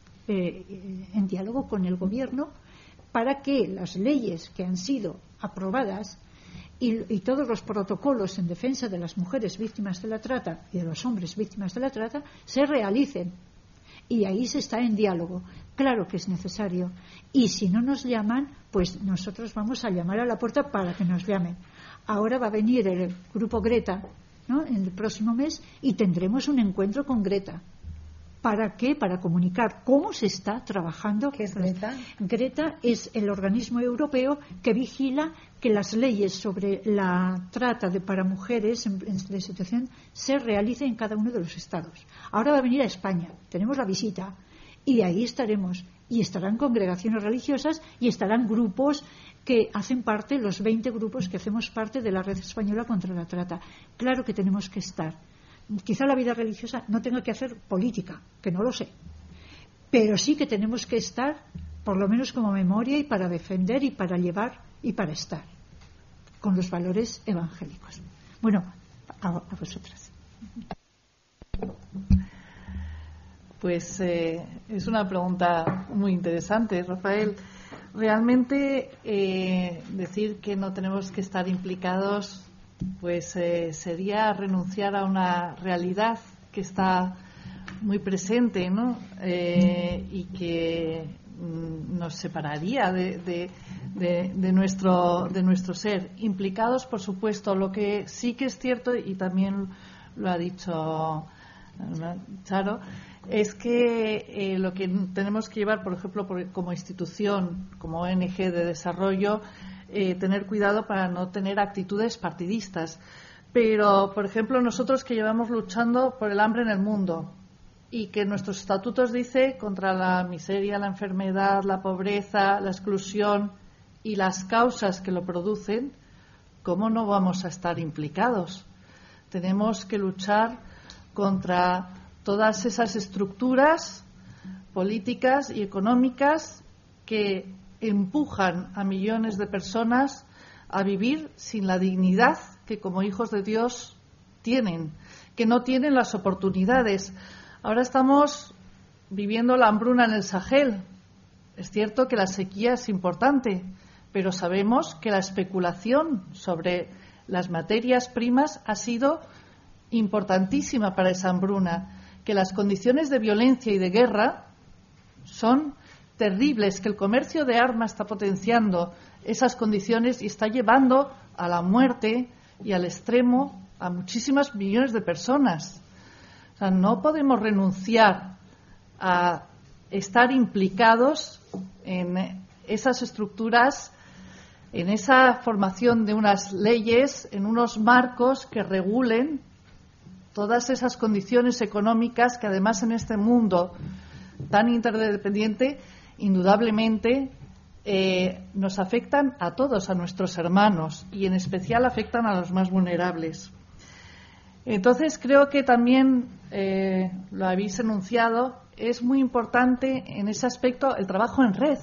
con el gobierno para que las leyes que han sido aprobadas y todos los protocolos en defensa de las mujeres víctimas de la trata y de los hombres víctimas de la trata se realicen. Y ahí se está en diálogo. Claro que es necesario. Y si no nos llaman, pues nosotros vamos a llamar a la puerta para que nos llamen. Ahora va a venir el grupo Greta, ¿no?, en el próximo mes y tendremos un encuentro con Greta. ¿Para qué? Para comunicar cómo se está trabajando. ¿Qué es Greta? Greta es el organismo europeo que vigila que las leyes sobre la trata para mujeres en situación se realicen en cada uno de los estados. Ahora va a venir a España, tenemos la visita y ahí estaremos. Y estarán congregaciones religiosas y estarán grupos que hacen parte, los 20 grupos que hacemos parte de la Red Española contra la Trata. Claro que tenemos que estar. Quizá la vida religiosa no tenga que hacer política, que no lo sé, pero sí que tenemos que estar, por lo menos como memoria y para defender y para llevar y para estar con los valores evangélicos. Bueno, a vosotras. Pues es una pregunta muy interesante, Rafael. Realmente decir que no tenemos que estar implicados pues sería renunciar a una realidad que está muy presente, ¿no? Y que nos separaría de nuestro ser. Implicados, por supuesto. Lo que sí que es cierto, y también lo ha dicho Charo, es que lo que tenemos que llevar, por ejemplo, como institución, como ONG de desarrollo, tener cuidado para no tener actitudes partidistas. Pero, por ejemplo, nosotros que llevamos luchando por el hambre en el mundo y que nuestros estatutos dice contra la miseria, la enfermedad, la pobreza, la exclusión y las causas que lo producen, ¿cómo no vamos a estar implicados? Tenemos que luchar contra todas esas estructuras políticas y económicas que empujan a millones de personas a vivir sin la dignidad que como hijos de Dios tienen, que no tienen las oportunidades. Ahora estamos viviendo la hambruna en el Sahel. Es cierto que la sequía es importante, pero sabemos que la especulación sobre las materias primas ha sido importantísima para esa hambruna, que las condiciones de violencia y de guerra son terribles, que el comercio de armas está potenciando esas condiciones y está llevando a la muerte y al extremo a muchísimas millones de personas. O sea, no podemos renunciar a estar implicados en esas estructuras, en esa formación de unas leyes, en unos marcos que regulen todas esas condiciones económicas que además en este mundo tan interdependiente indudablemente nos afectan a todos, a nuestros hermanos, y en especial afectan a los más vulnerables. Entonces creo que también lo habéis enunciado, es muy importante en ese aspecto el trabajo en red,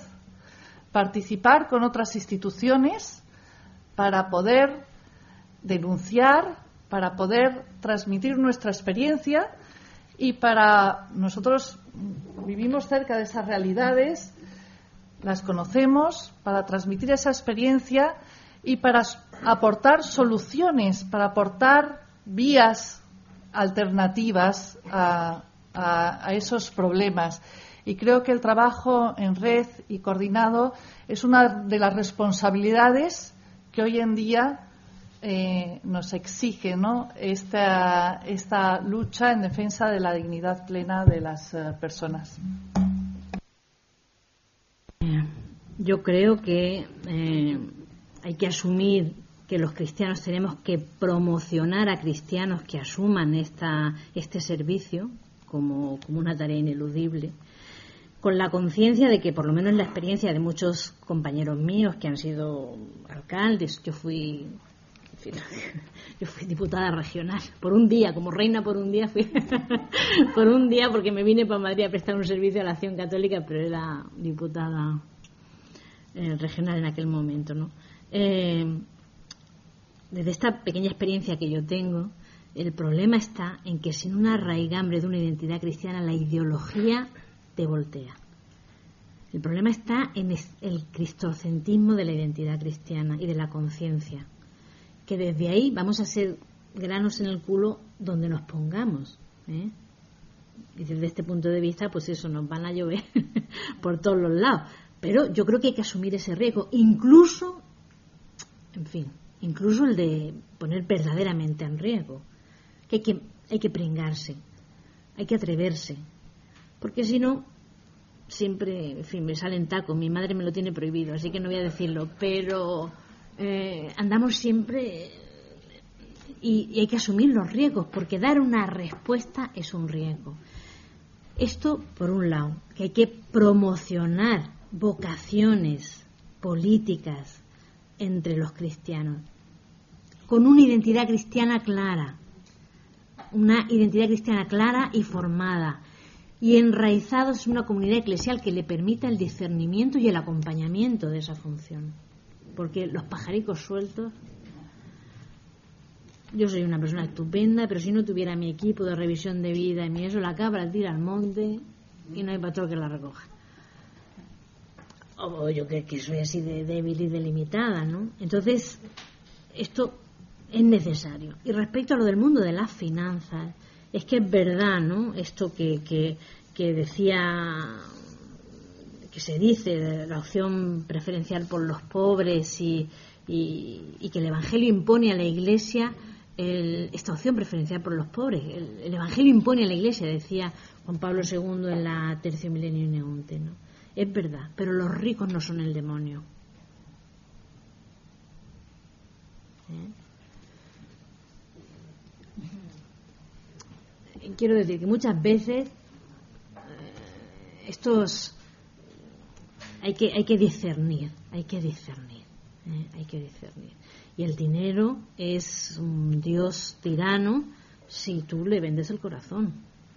participar con otras instituciones para poder denunciar para poder transmitir nuestra experiencia y para nosotros vivimos cerca de esas realidades, las conocemos, para transmitir esa experiencia y para aportar soluciones, para aportar vías alternativas a esos problemas. Y creo que el trabajo en red y coordinado es una de las responsabilidades que hoy en día nos exige, ¿no?, esta lucha en defensa de la dignidad plena de las personas. Yo creo que hay que asumir que los cristianos tenemos que promocionar a cristianos que asuman este servicio como una tarea ineludible, con la conciencia de que, por lo menos en la experiencia de muchos compañeros míos que han sido alcaldes, yo fui diputada regional por un día, como reina por un día fui por un día, porque me vine para Madrid a prestar un servicio a la Acción Católica, pero era diputada regional en aquel momento, ¿no? Desde esta pequeña experiencia que yo tengo, el problema está en que sin una raigambre de una identidad cristiana, la ideología te voltea. El problema está en el cristocentrismo de la identidad cristiana y de la conciencia, que desde ahí vamos a ser granos en el culo donde nos pongamos, ¿eh? Y desde este punto de vista, pues eso, nos van a llover por todos los lados. Pero yo creo que hay que asumir ese riesgo, incluso el de poner verdaderamente en riesgo. Que hay que pringarse, hay que atreverse, porque si no, siempre, me salen tacos. Mi madre me lo tiene prohibido, así que no voy a decirlo, pero andamos siempre y hay que asumir los riesgos, porque dar una respuesta es un riesgo. Esto, por un lado, que hay que promocionar vocaciones políticas entre los cristianos, con una identidad cristiana clara, y formada, y enraizados en una comunidad eclesial que le permita el discernimiento y el acompañamiento de esa función. Porque los pajaricos sueltos, yo soy una persona estupenda, pero si no tuviera mi equipo de revisión de vida y eso, la cabra tira al monte y no hay pastor que la recoja. O yo que soy así de débil y delimitada, ¿no? Entonces, esto es necesario. Y respecto a lo del mundo de las finanzas, es que es verdad, ¿no?, esto que decía, que se dice de la opción preferencial por los pobres y que el Evangelio impone a la Iglesia esta opción preferencial por los pobres. El Evangelio impone a la Iglesia, decía Juan Pablo II en la Tercio Milenio Neunte, ¿no? Es verdad, pero los ricos no son el demonio. Quiero decir que muchas veces hay que discernir. Y el dinero es un dios tirano si tú le vendes el corazón.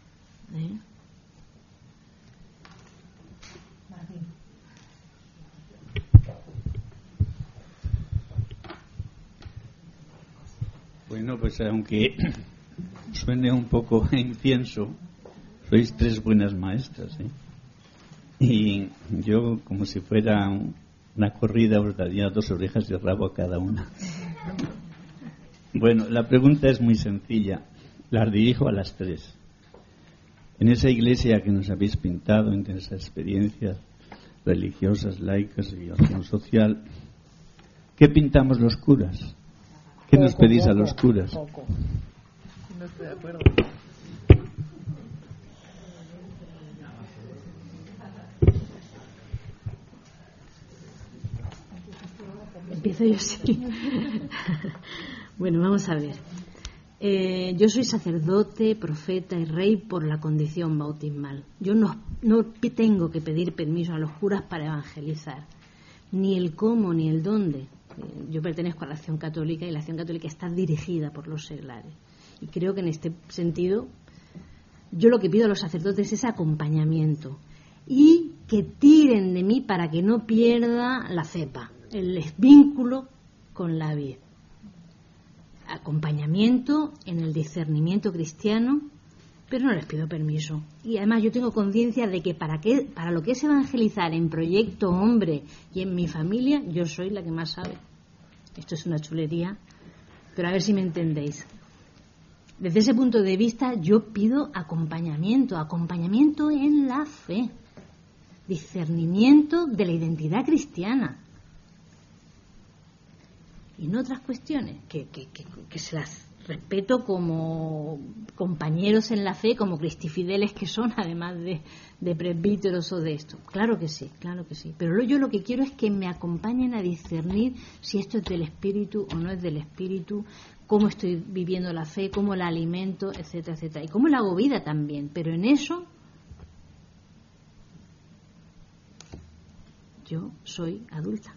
Bueno, pues aunque suene un poco incienso, sois tres buenas maestras, ¿eh? Y yo, como si fuera una corrida, os daría 2 orejas de rabo a cada una. Bueno, la pregunta es muy sencilla, las dirijo a las tres. En esa iglesia que nos habéis pintado, entre esas experiencias religiosas, laicas y acción social, ¿qué pintamos los curas? ¿Qué nos pedís a los curas? No estoy de acuerdo. Empiezo yo, sí. Bueno, vamos a ver. Yo soy sacerdote, profeta y rey por la condición bautismal. Yo no tengo que pedir permiso a los curas para evangelizar, ni el cómo ni el dónde. Yo pertenezco a la Acción Católica y la Acción Católica está dirigida por los seglares. Y creo que en este sentido, yo lo que pido a los sacerdotes es acompañamiento y que tiren de mí para que no pierda la cepa, el vínculo con la vida. acompañamiento en el discernimiento cristiano, pero no les pido permiso. Y además yo tengo conciencia de que para lo que es evangelizar en Proyecto Hombre y en mi familia, yo soy la que más sabe. Esto es una chulería, pero a ver si me entendéis. Desde ese punto de vista yo pido acompañamiento en la fe, discernimiento de la identidad cristiana. Y en otras cuestiones que se las respeto como compañeros en la fe, como cristifideles que son, además de presbíteros o de esto. Claro que sí. Pero yo lo que quiero es que me acompañen a discernir si esto es del Espíritu o no es del Espíritu, cómo estoy viviendo la fe, cómo la alimento, etcétera, etcétera. Y cómo la hago vida también. Pero en eso yo soy adulta.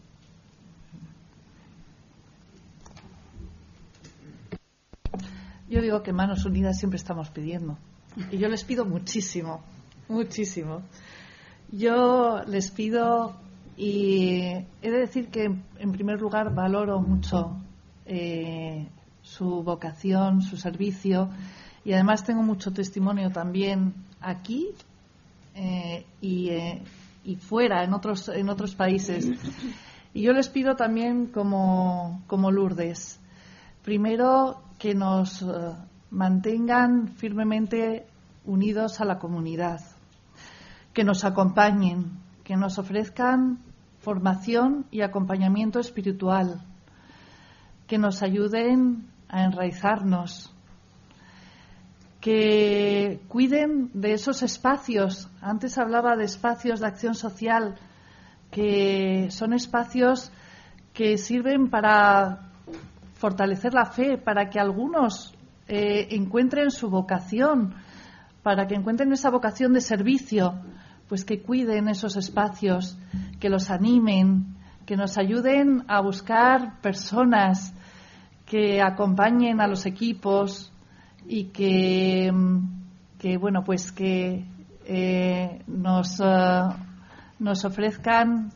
Yo digo que en Manos Unidas siempre estamos pidiendo. Y yo les pido muchísimo, muchísimo. Yo les pido, y he de decir que en primer lugar valoro mucho su vocación, su servicio, y además tengo mucho testimonio también aquí y fuera, en otros países. Y yo les pido también como Lourdes, primero que nos mantengan firmemente unidos a la comunidad, que nos acompañen, que nos ofrezcan formación y acompañamiento espiritual, que nos ayuden a enraizarnos, que cuiden de esos espacios. Antes hablaba de espacios de acción social, que son espacios que sirven para fortalecer la fe, para que algunos encuentren su vocación, para que encuentren esa vocación de servicio, pues que cuiden esos espacios, que los animen, que nos ayuden a buscar personas que acompañen a los equipos y que bueno, pues que nos ofrezcan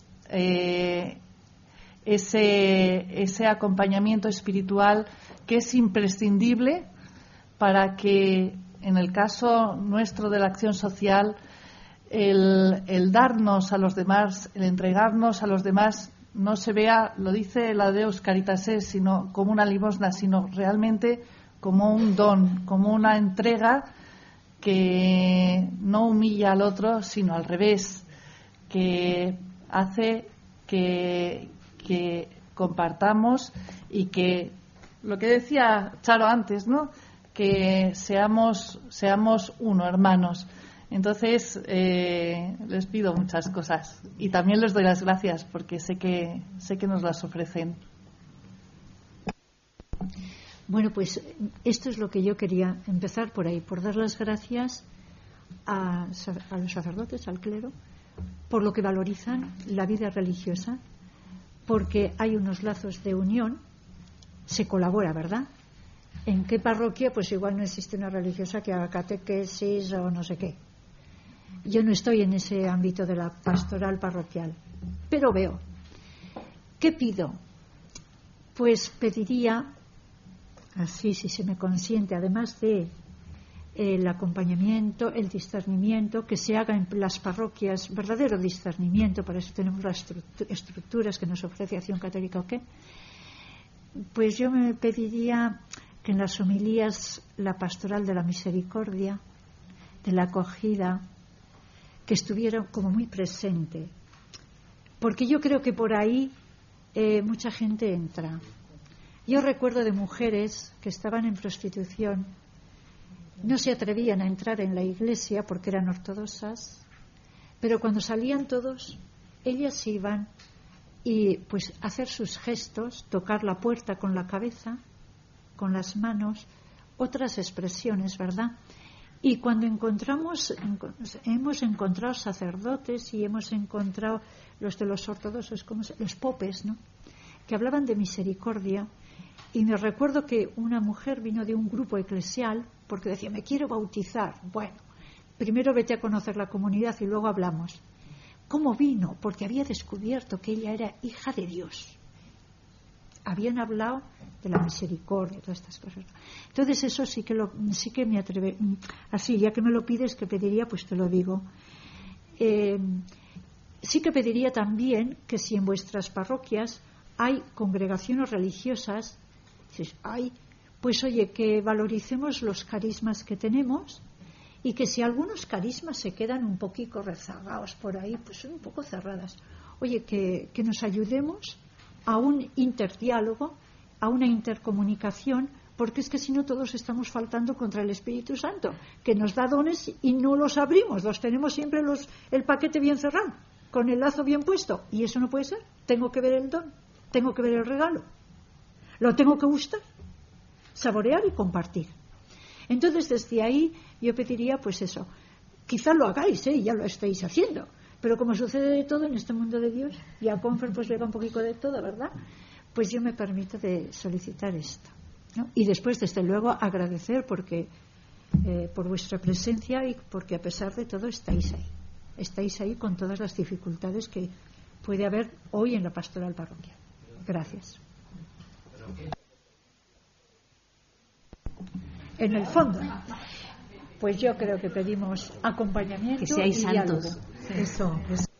ese acompañamiento espiritual que es imprescindible para que, en el caso nuestro de la acción social, el darnos a los demás, el entregarnos a los demás, no se vea, lo dice la Deus Caritas, sino como una limosna, sino realmente como un don, como una entrega que no humilla al otro, sino al revés, que hace que compartamos y que, lo que decía Charo antes, ¿no?, que seamos uno, hermanos. Entonces les pido muchas cosas y también les doy las gracias porque sé que nos las ofrecen. Bueno, pues esto es lo que yo quería empezar por ahí, por dar las gracias a los sacerdotes, al clero, por lo que valorizan la vida religiosa, porque hay unos lazos de unión, se colabora, ¿verdad? ¿En qué parroquia? Pues igual no existe una religiosa que haga catequesis o no sé qué. Yo no estoy en ese ámbito de la pastoral parroquial, pero veo. ¿Qué pido? Pues pediría, así si se me consiente, además de el acompañamiento, el discernimiento, que se haga en las parroquias, verdadero discernimiento, para eso tenemos las estructuras que nos ofrece Acción Católica o qué. Pues yo me pediría que en las homilías la pastoral de la misericordia, de la acogida, que estuviera como muy presente, porque yo creo que por ahí mucha gente entra. Yo recuerdo de mujeres que estaban en prostitución, no se atrevían a entrar en la iglesia porque eran ortodoxas, pero cuando salían todos, ellas iban y pues hacer sus gestos, tocar la puerta con la cabeza, con las manos, otras expresiones, ¿verdad? Y cuando hemos encontrado sacerdotes y hemos encontrado los de los ortodoxos, los popes, ¿no?, que hablaban de misericordia. Y me recuerdo que una mujer vino de un grupo eclesial porque decía, me quiero bautizar. Bueno, primero vete a conocer la comunidad y luego hablamos. ¿Cómo vino? Porque había descubierto que ella era hija de Dios. habían hablado de la misericordia, todas estas cosas. Entonces eso sí que me atreve, así ya que me lo pides, que pediría, pues te lo digo. Sí que pediría también que si en vuestras parroquias hay congregaciones religiosas, pues oye, que valoricemos los carismas que tenemos, y que si algunos carismas se quedan un poquito rezagados por ahí, pues son un poco cerradas. Oye, que nos ayudemos a un interdiálogo, a una intercomunicación, porque es que si no todos estamos faltando contra el Espíritu Santo, que nos da dones y no los abrimos, los tenemos siempre el paquete bien cerrado, con el lazo bien puesto, y eso no puede ser. Tengo que ver el don, tengo que ver el regalo, lo tengo que gustar, saborear y compartir. Entonces desde ahí yo pediría pues eso, quizás lo hagáis, ya lo estáis haciendo, pero como sucede de todo en este mundo de Dios, y a Confer pues le va un poquito de todo, ¿verdad? Pues yo me permito de solicitar esto, ¿no? Y después desde luego agradecer porque por vuestra presencia, y porque a pesar de todo estáis ahí con todas las dificultades que puede haber hoy en la pastoral parroquial. Gracias. En el fondo, pues yo creo que pedimos acompañamiento, que seáis y santos. diálogo. Eso.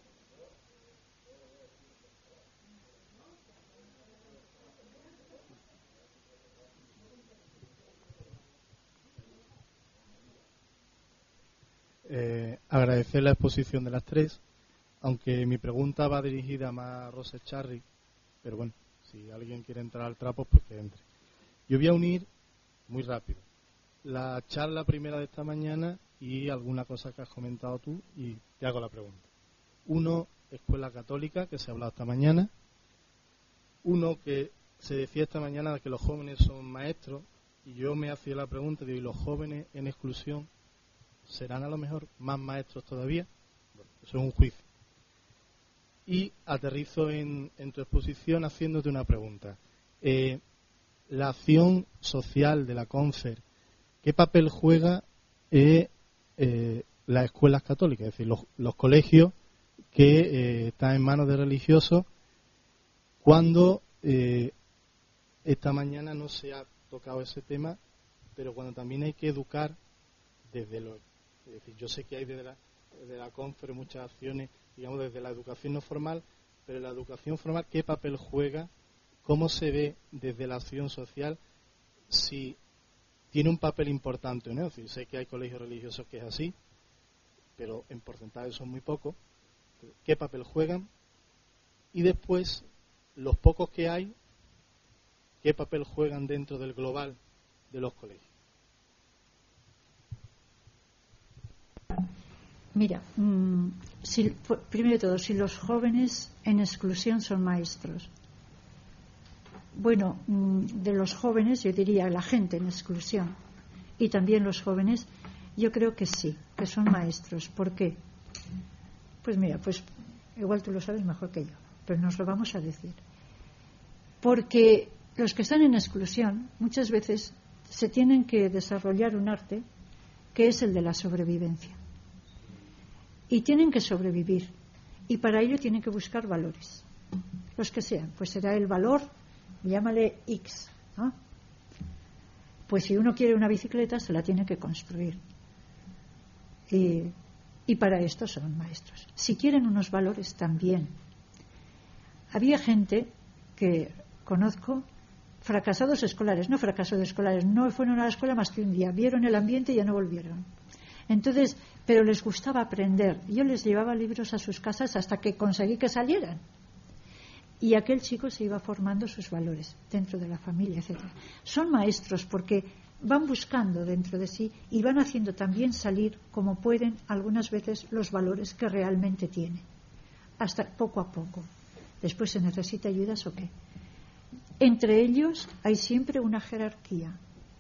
Agradecer la exposición de las tres, aunque mi pregunta va dirigida más a Rosa Echarri, pero bueno, si alguien quiere entrar al trapo, pues que entre. Yo voy a unir muy rápido la charla primera de esta mañana y alguna cosa que has comentado tú, y te hago la pregunta. Uno, escuela católica, que se ha hablado esta mañana. Uno, que se decía esta mañana que los jóvenes son maestros, y yo me hacía la pregunta, digo, ¿y los jóvenes en exclusión serán a lo mejor más maestros todavía? Bueno, eso es un juicio. Y aterrizo en tu exposición haciéndote una pregunta. La acción social de la Confer, ¿qué papel juega las escuelas católicas? Es decir, los colegios que están en manos de religiosos, cuando esta mañana no se ha tocado ese tema, pero cuando también hay que educar desde lo... Es decir, yo sé que hay desde la Confer muchas acciones, digamos, desde la educación no formal, pero la educación formal, ¿qué papel juega? ¿Cómo se ve desde la acción social si tiene un papel importante, ¿no? Es decir, sé que hay colegios religiosos que es así, pero en porcentaje son muy pocos. ¿Qué papel juegan? Y después, los pocos que hay, ¿qué papel juegan dentro del global de los colegios? Mira, primero de todo, si los jóvenes en exclusión son maestros. Bueno, de los jóvenes, yo diría la gente en exclusión y también los jóvenes, yo creo que sí, que son maestros. ¿Por qué? Pues mira, pues igual tú lo sabes mejor que yo, pero nos lo vamos a decir. Porque los que están en exclusión muchas veces se tienen que desarrollar un arte que es el de la sobrevivencia. Y tienen que sobrevivir. Y para ello tienen que buscar valores. Los que sean. Pues será el valor, llámale X, ¿no? Pues si uno quiere una bicicleta, se la tiene que construir. Y para esto son maestros. Si quieren unos valores, también. Había gente que conozco, fracasados escolares, no fueron a la escuela más que un día, vieron el ambiente y ya no volvieron. Entonces, pero les gustaba aprender. Yo les llevaba libros a sus casas hasta que conseguí que salieran. Y aquel chico se iba formando sus valores dentro de la familia, etcétera. Son maestros porque van buscando dentro de sí y van haciendo también salir, como pueden, algunas veces los valores que realmente tienen. Hasta poco a poco. Después se necesita ayudas o qué. Entre ellos hay siempre una jerarquía.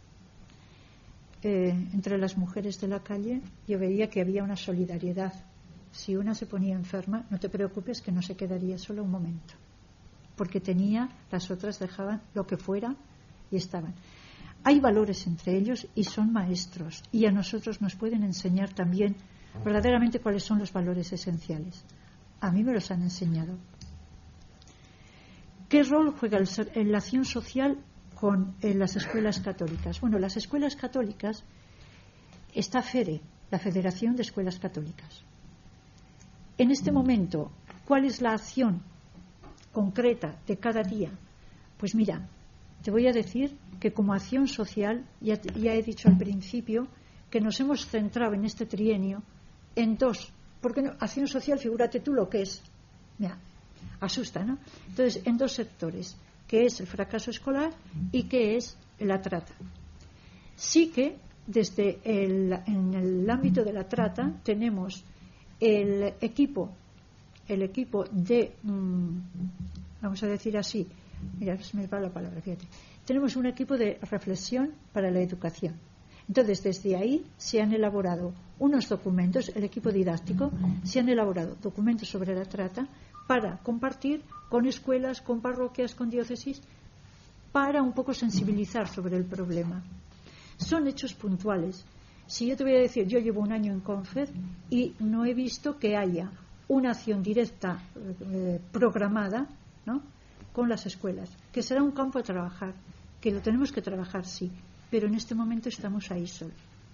Entre las mujeres de la calle yo veía que había una solidaridad. Si una se ponía enferma, no te preocupes que no se quedaría solo un momento, porque las otras dejaban lo que fuera y estaban. Hay valores entre ellos y son maestros, y a nosotros nos pueden enseñar también verdaderamente cuáles son los valores esenciales. A mí me los han enseñado. ¿Qué rol juega la acción social en las escuelas católicas? Bueno, las escuelas católicas, está FERE, la Federación de Escuelas Católicas. En este momento, ¿cuál es la acción concreta de cada día? Pues mira, te voy a decir que como acción social, ya he dicho al principio, que nos hemos centrado en este trienio en dos, porque no, acción social, figúrate tú lo que es. Mira, asusta, ¿no? Entonces, en dos sectores, que es el fracaso escolar y que es la trata. Sí que en el ámbito de la trata tenemos el equipo de, vamos a decir así, mira, se me va la palabra, fíjate. Tenemos un equipo de reflexión para la educación. Entonces, desde ahí se han elaborado unos documentos, el equipo didáctico, se han elaborado documentos sobre la trata para compartir con escuelas, con parroquias, con diócesis, para un poco sensibilizar sobre el problema. Son hechos puntuales. Si yo te voy a decir, yo llevo un año en CONFED y no he visto que haya una acción directa programada, ¿no?, con las escuelas, que será un campo a trabajar, que lo tenemos que trabajar, sí, pero en este momento estamos ahí solos.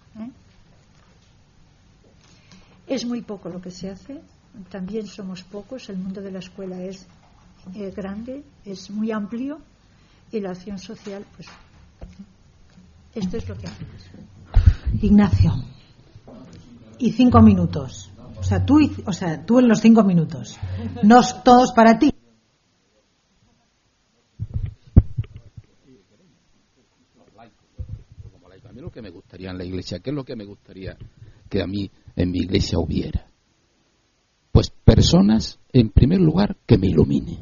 Es muy poco lo que se hace, también somos pocos, el mundo de la escuela es grande, es muy amplio, y la acción social, pues esto es lo que hacemos. Ignacio, y 5 minutos, o sea, tú en los 5 minutos, no todos para ti. A mí lo que me gustaría en la iglesia, ¿qué es lo que me gustaría que a mí en mi iglesia hubiera? Pues personas, en primer lugar, que me iluminen.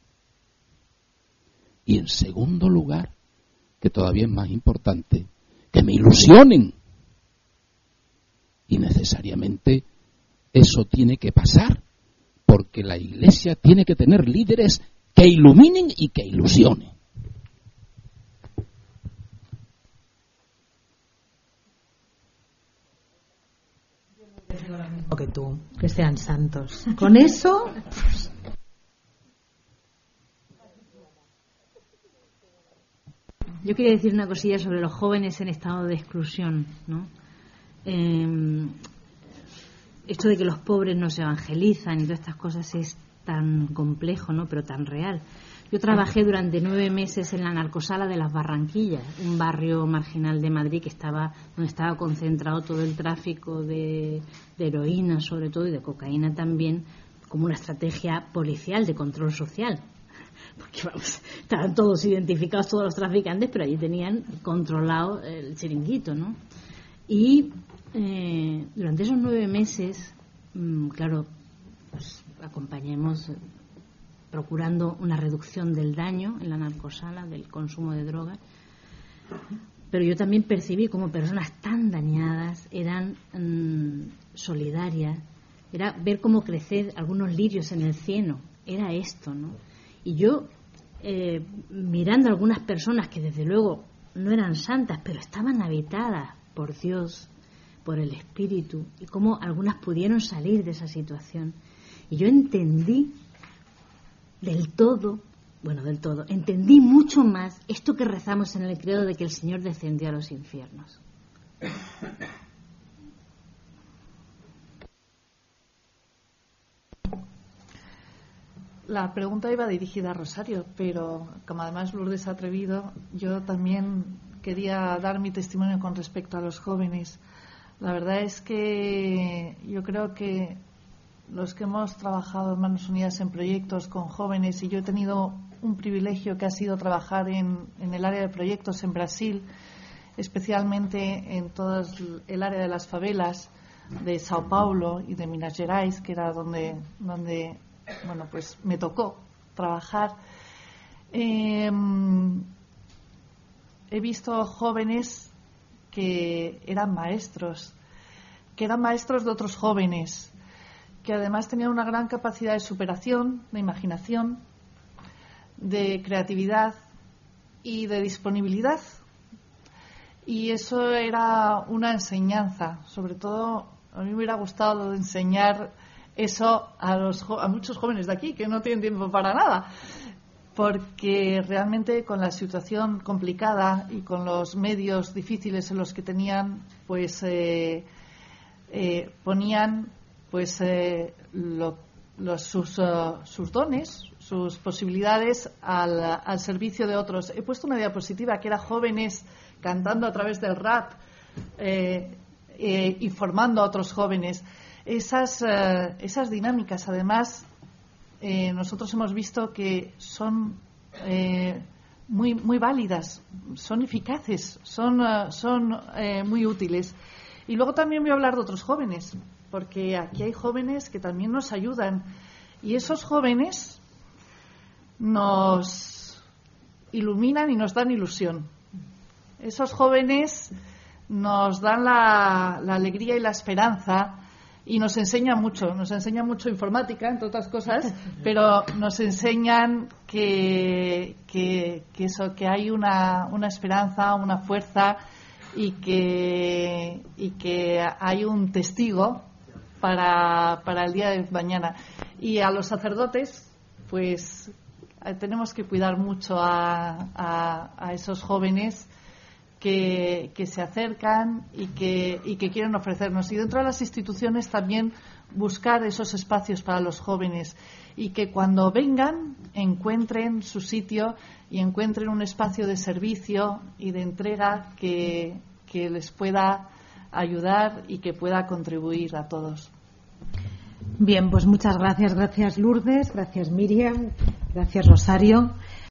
Y en segundo lugar, que todavía es más importante, que me ilusionen. Y necesariamente eso tiene que pasar, porque la iglesia tiene que tener líderes que iluminen y que ilusionen. Que tú, que sean santos. Con eso, yo quería decir una cosilla sobre los jóvenes en estado de exclusión, ¿no? Esto de que los pobres no se evangelizan y todas estas cosas es tan complejo, ¿no?, pero tan real. Yo trabajé durante 9 meses en la narcosala de Las Barranquillas, un barrio marginal de Madrid donde estaba concentrado todo el tráfico de heroína, sobre todo, y de cocaína también, como una estrategia policial de control social. Porque vamos, estaban todos identificados, todos los traficantes, pero allí tenían controlado el chiringuito, ¿no? Y durante esos 9 meses, claro, pues acompañamos procurando una reducción del daño en la narcosala, del consumo de drogas, pero yo también percibí como personas tan dañadas eran solidarias, era ver cómo crecer algunos lirios en el cieno, era esto, ¿no? Y yo, mirando a algunas personas que desde luego no eran santas, pero estaban habitadas por Dios, por el Espíritu, y cómo algunas pudieron salir de esa situación, y yo entendí entendí mucho más esto que rezamos en el credo de que el Señor descendió a los infiernos. La pregunta iba dirigida a Rosario, pero como además Lourdes ha atrevido, yo también quería dar mi testimonio con respecto a los jóvenes. La verdad es que yo creo que los que hemos trabajado en Manos Unidas en proyectos con jóvenes, y yo he tenido un privilegio que ha sido trabajar en el área de proyectos en Brasil, especialmente en todo el área de las favelas de Sao Paulo y de Minas Gerais, que era donde pues me tocó trabajar. He visto jóvenes que eran maestros de otros jóvenes, que además tenían una gran capacidad de superación, de imaginación, de creatividad y de disponibilidad. Y eso era una enseñanza. Sobre todo, a mí me hubiera gustado enseñar eso a muchos jóvenes de aquí, que no tienen tiempo para nada. porque realmente con la situación complicada y con los medios difíciles en los que tenían, pues ponían pues sus dones, sus posibilidades al servicio de otros. He puesto una diapositiva que era jóvenes cantando a través del rap, informando a otros jóvenes. Esas dinámicas, además, nosotros hemos visto que son muy válidas, son eficaces, son muy útiles. Y luego también voy a hablar de otros jóvenes, porque aquí hay jóvenes que también nos ayudan. Y esos jóvenes nos iluminan y nos dan ilusión. Esos jóvenes nos dan la alegría y la esperanza y nos enseñan mucho informática, entre otras cosas, pero nos enseñan que hay una esperanza, una fuerza y que hay un testigo para el día de mañana. Y a los sacerdotes, pues tenemos que cuidar mucho a esos jóvenes que se acercan y que quieren ofrecernos. Y dentro de las instituciones también buscar esos espacios para los jóvenes y que cuando vengan encuentren su sitio y encuentren un espacio de servicio y de entrega que les pueda ayudar y que pueda contribuir a todos. Bien, pues muchas gracias. Gracias Lourdes, gracias Miriam, gracias Rosario.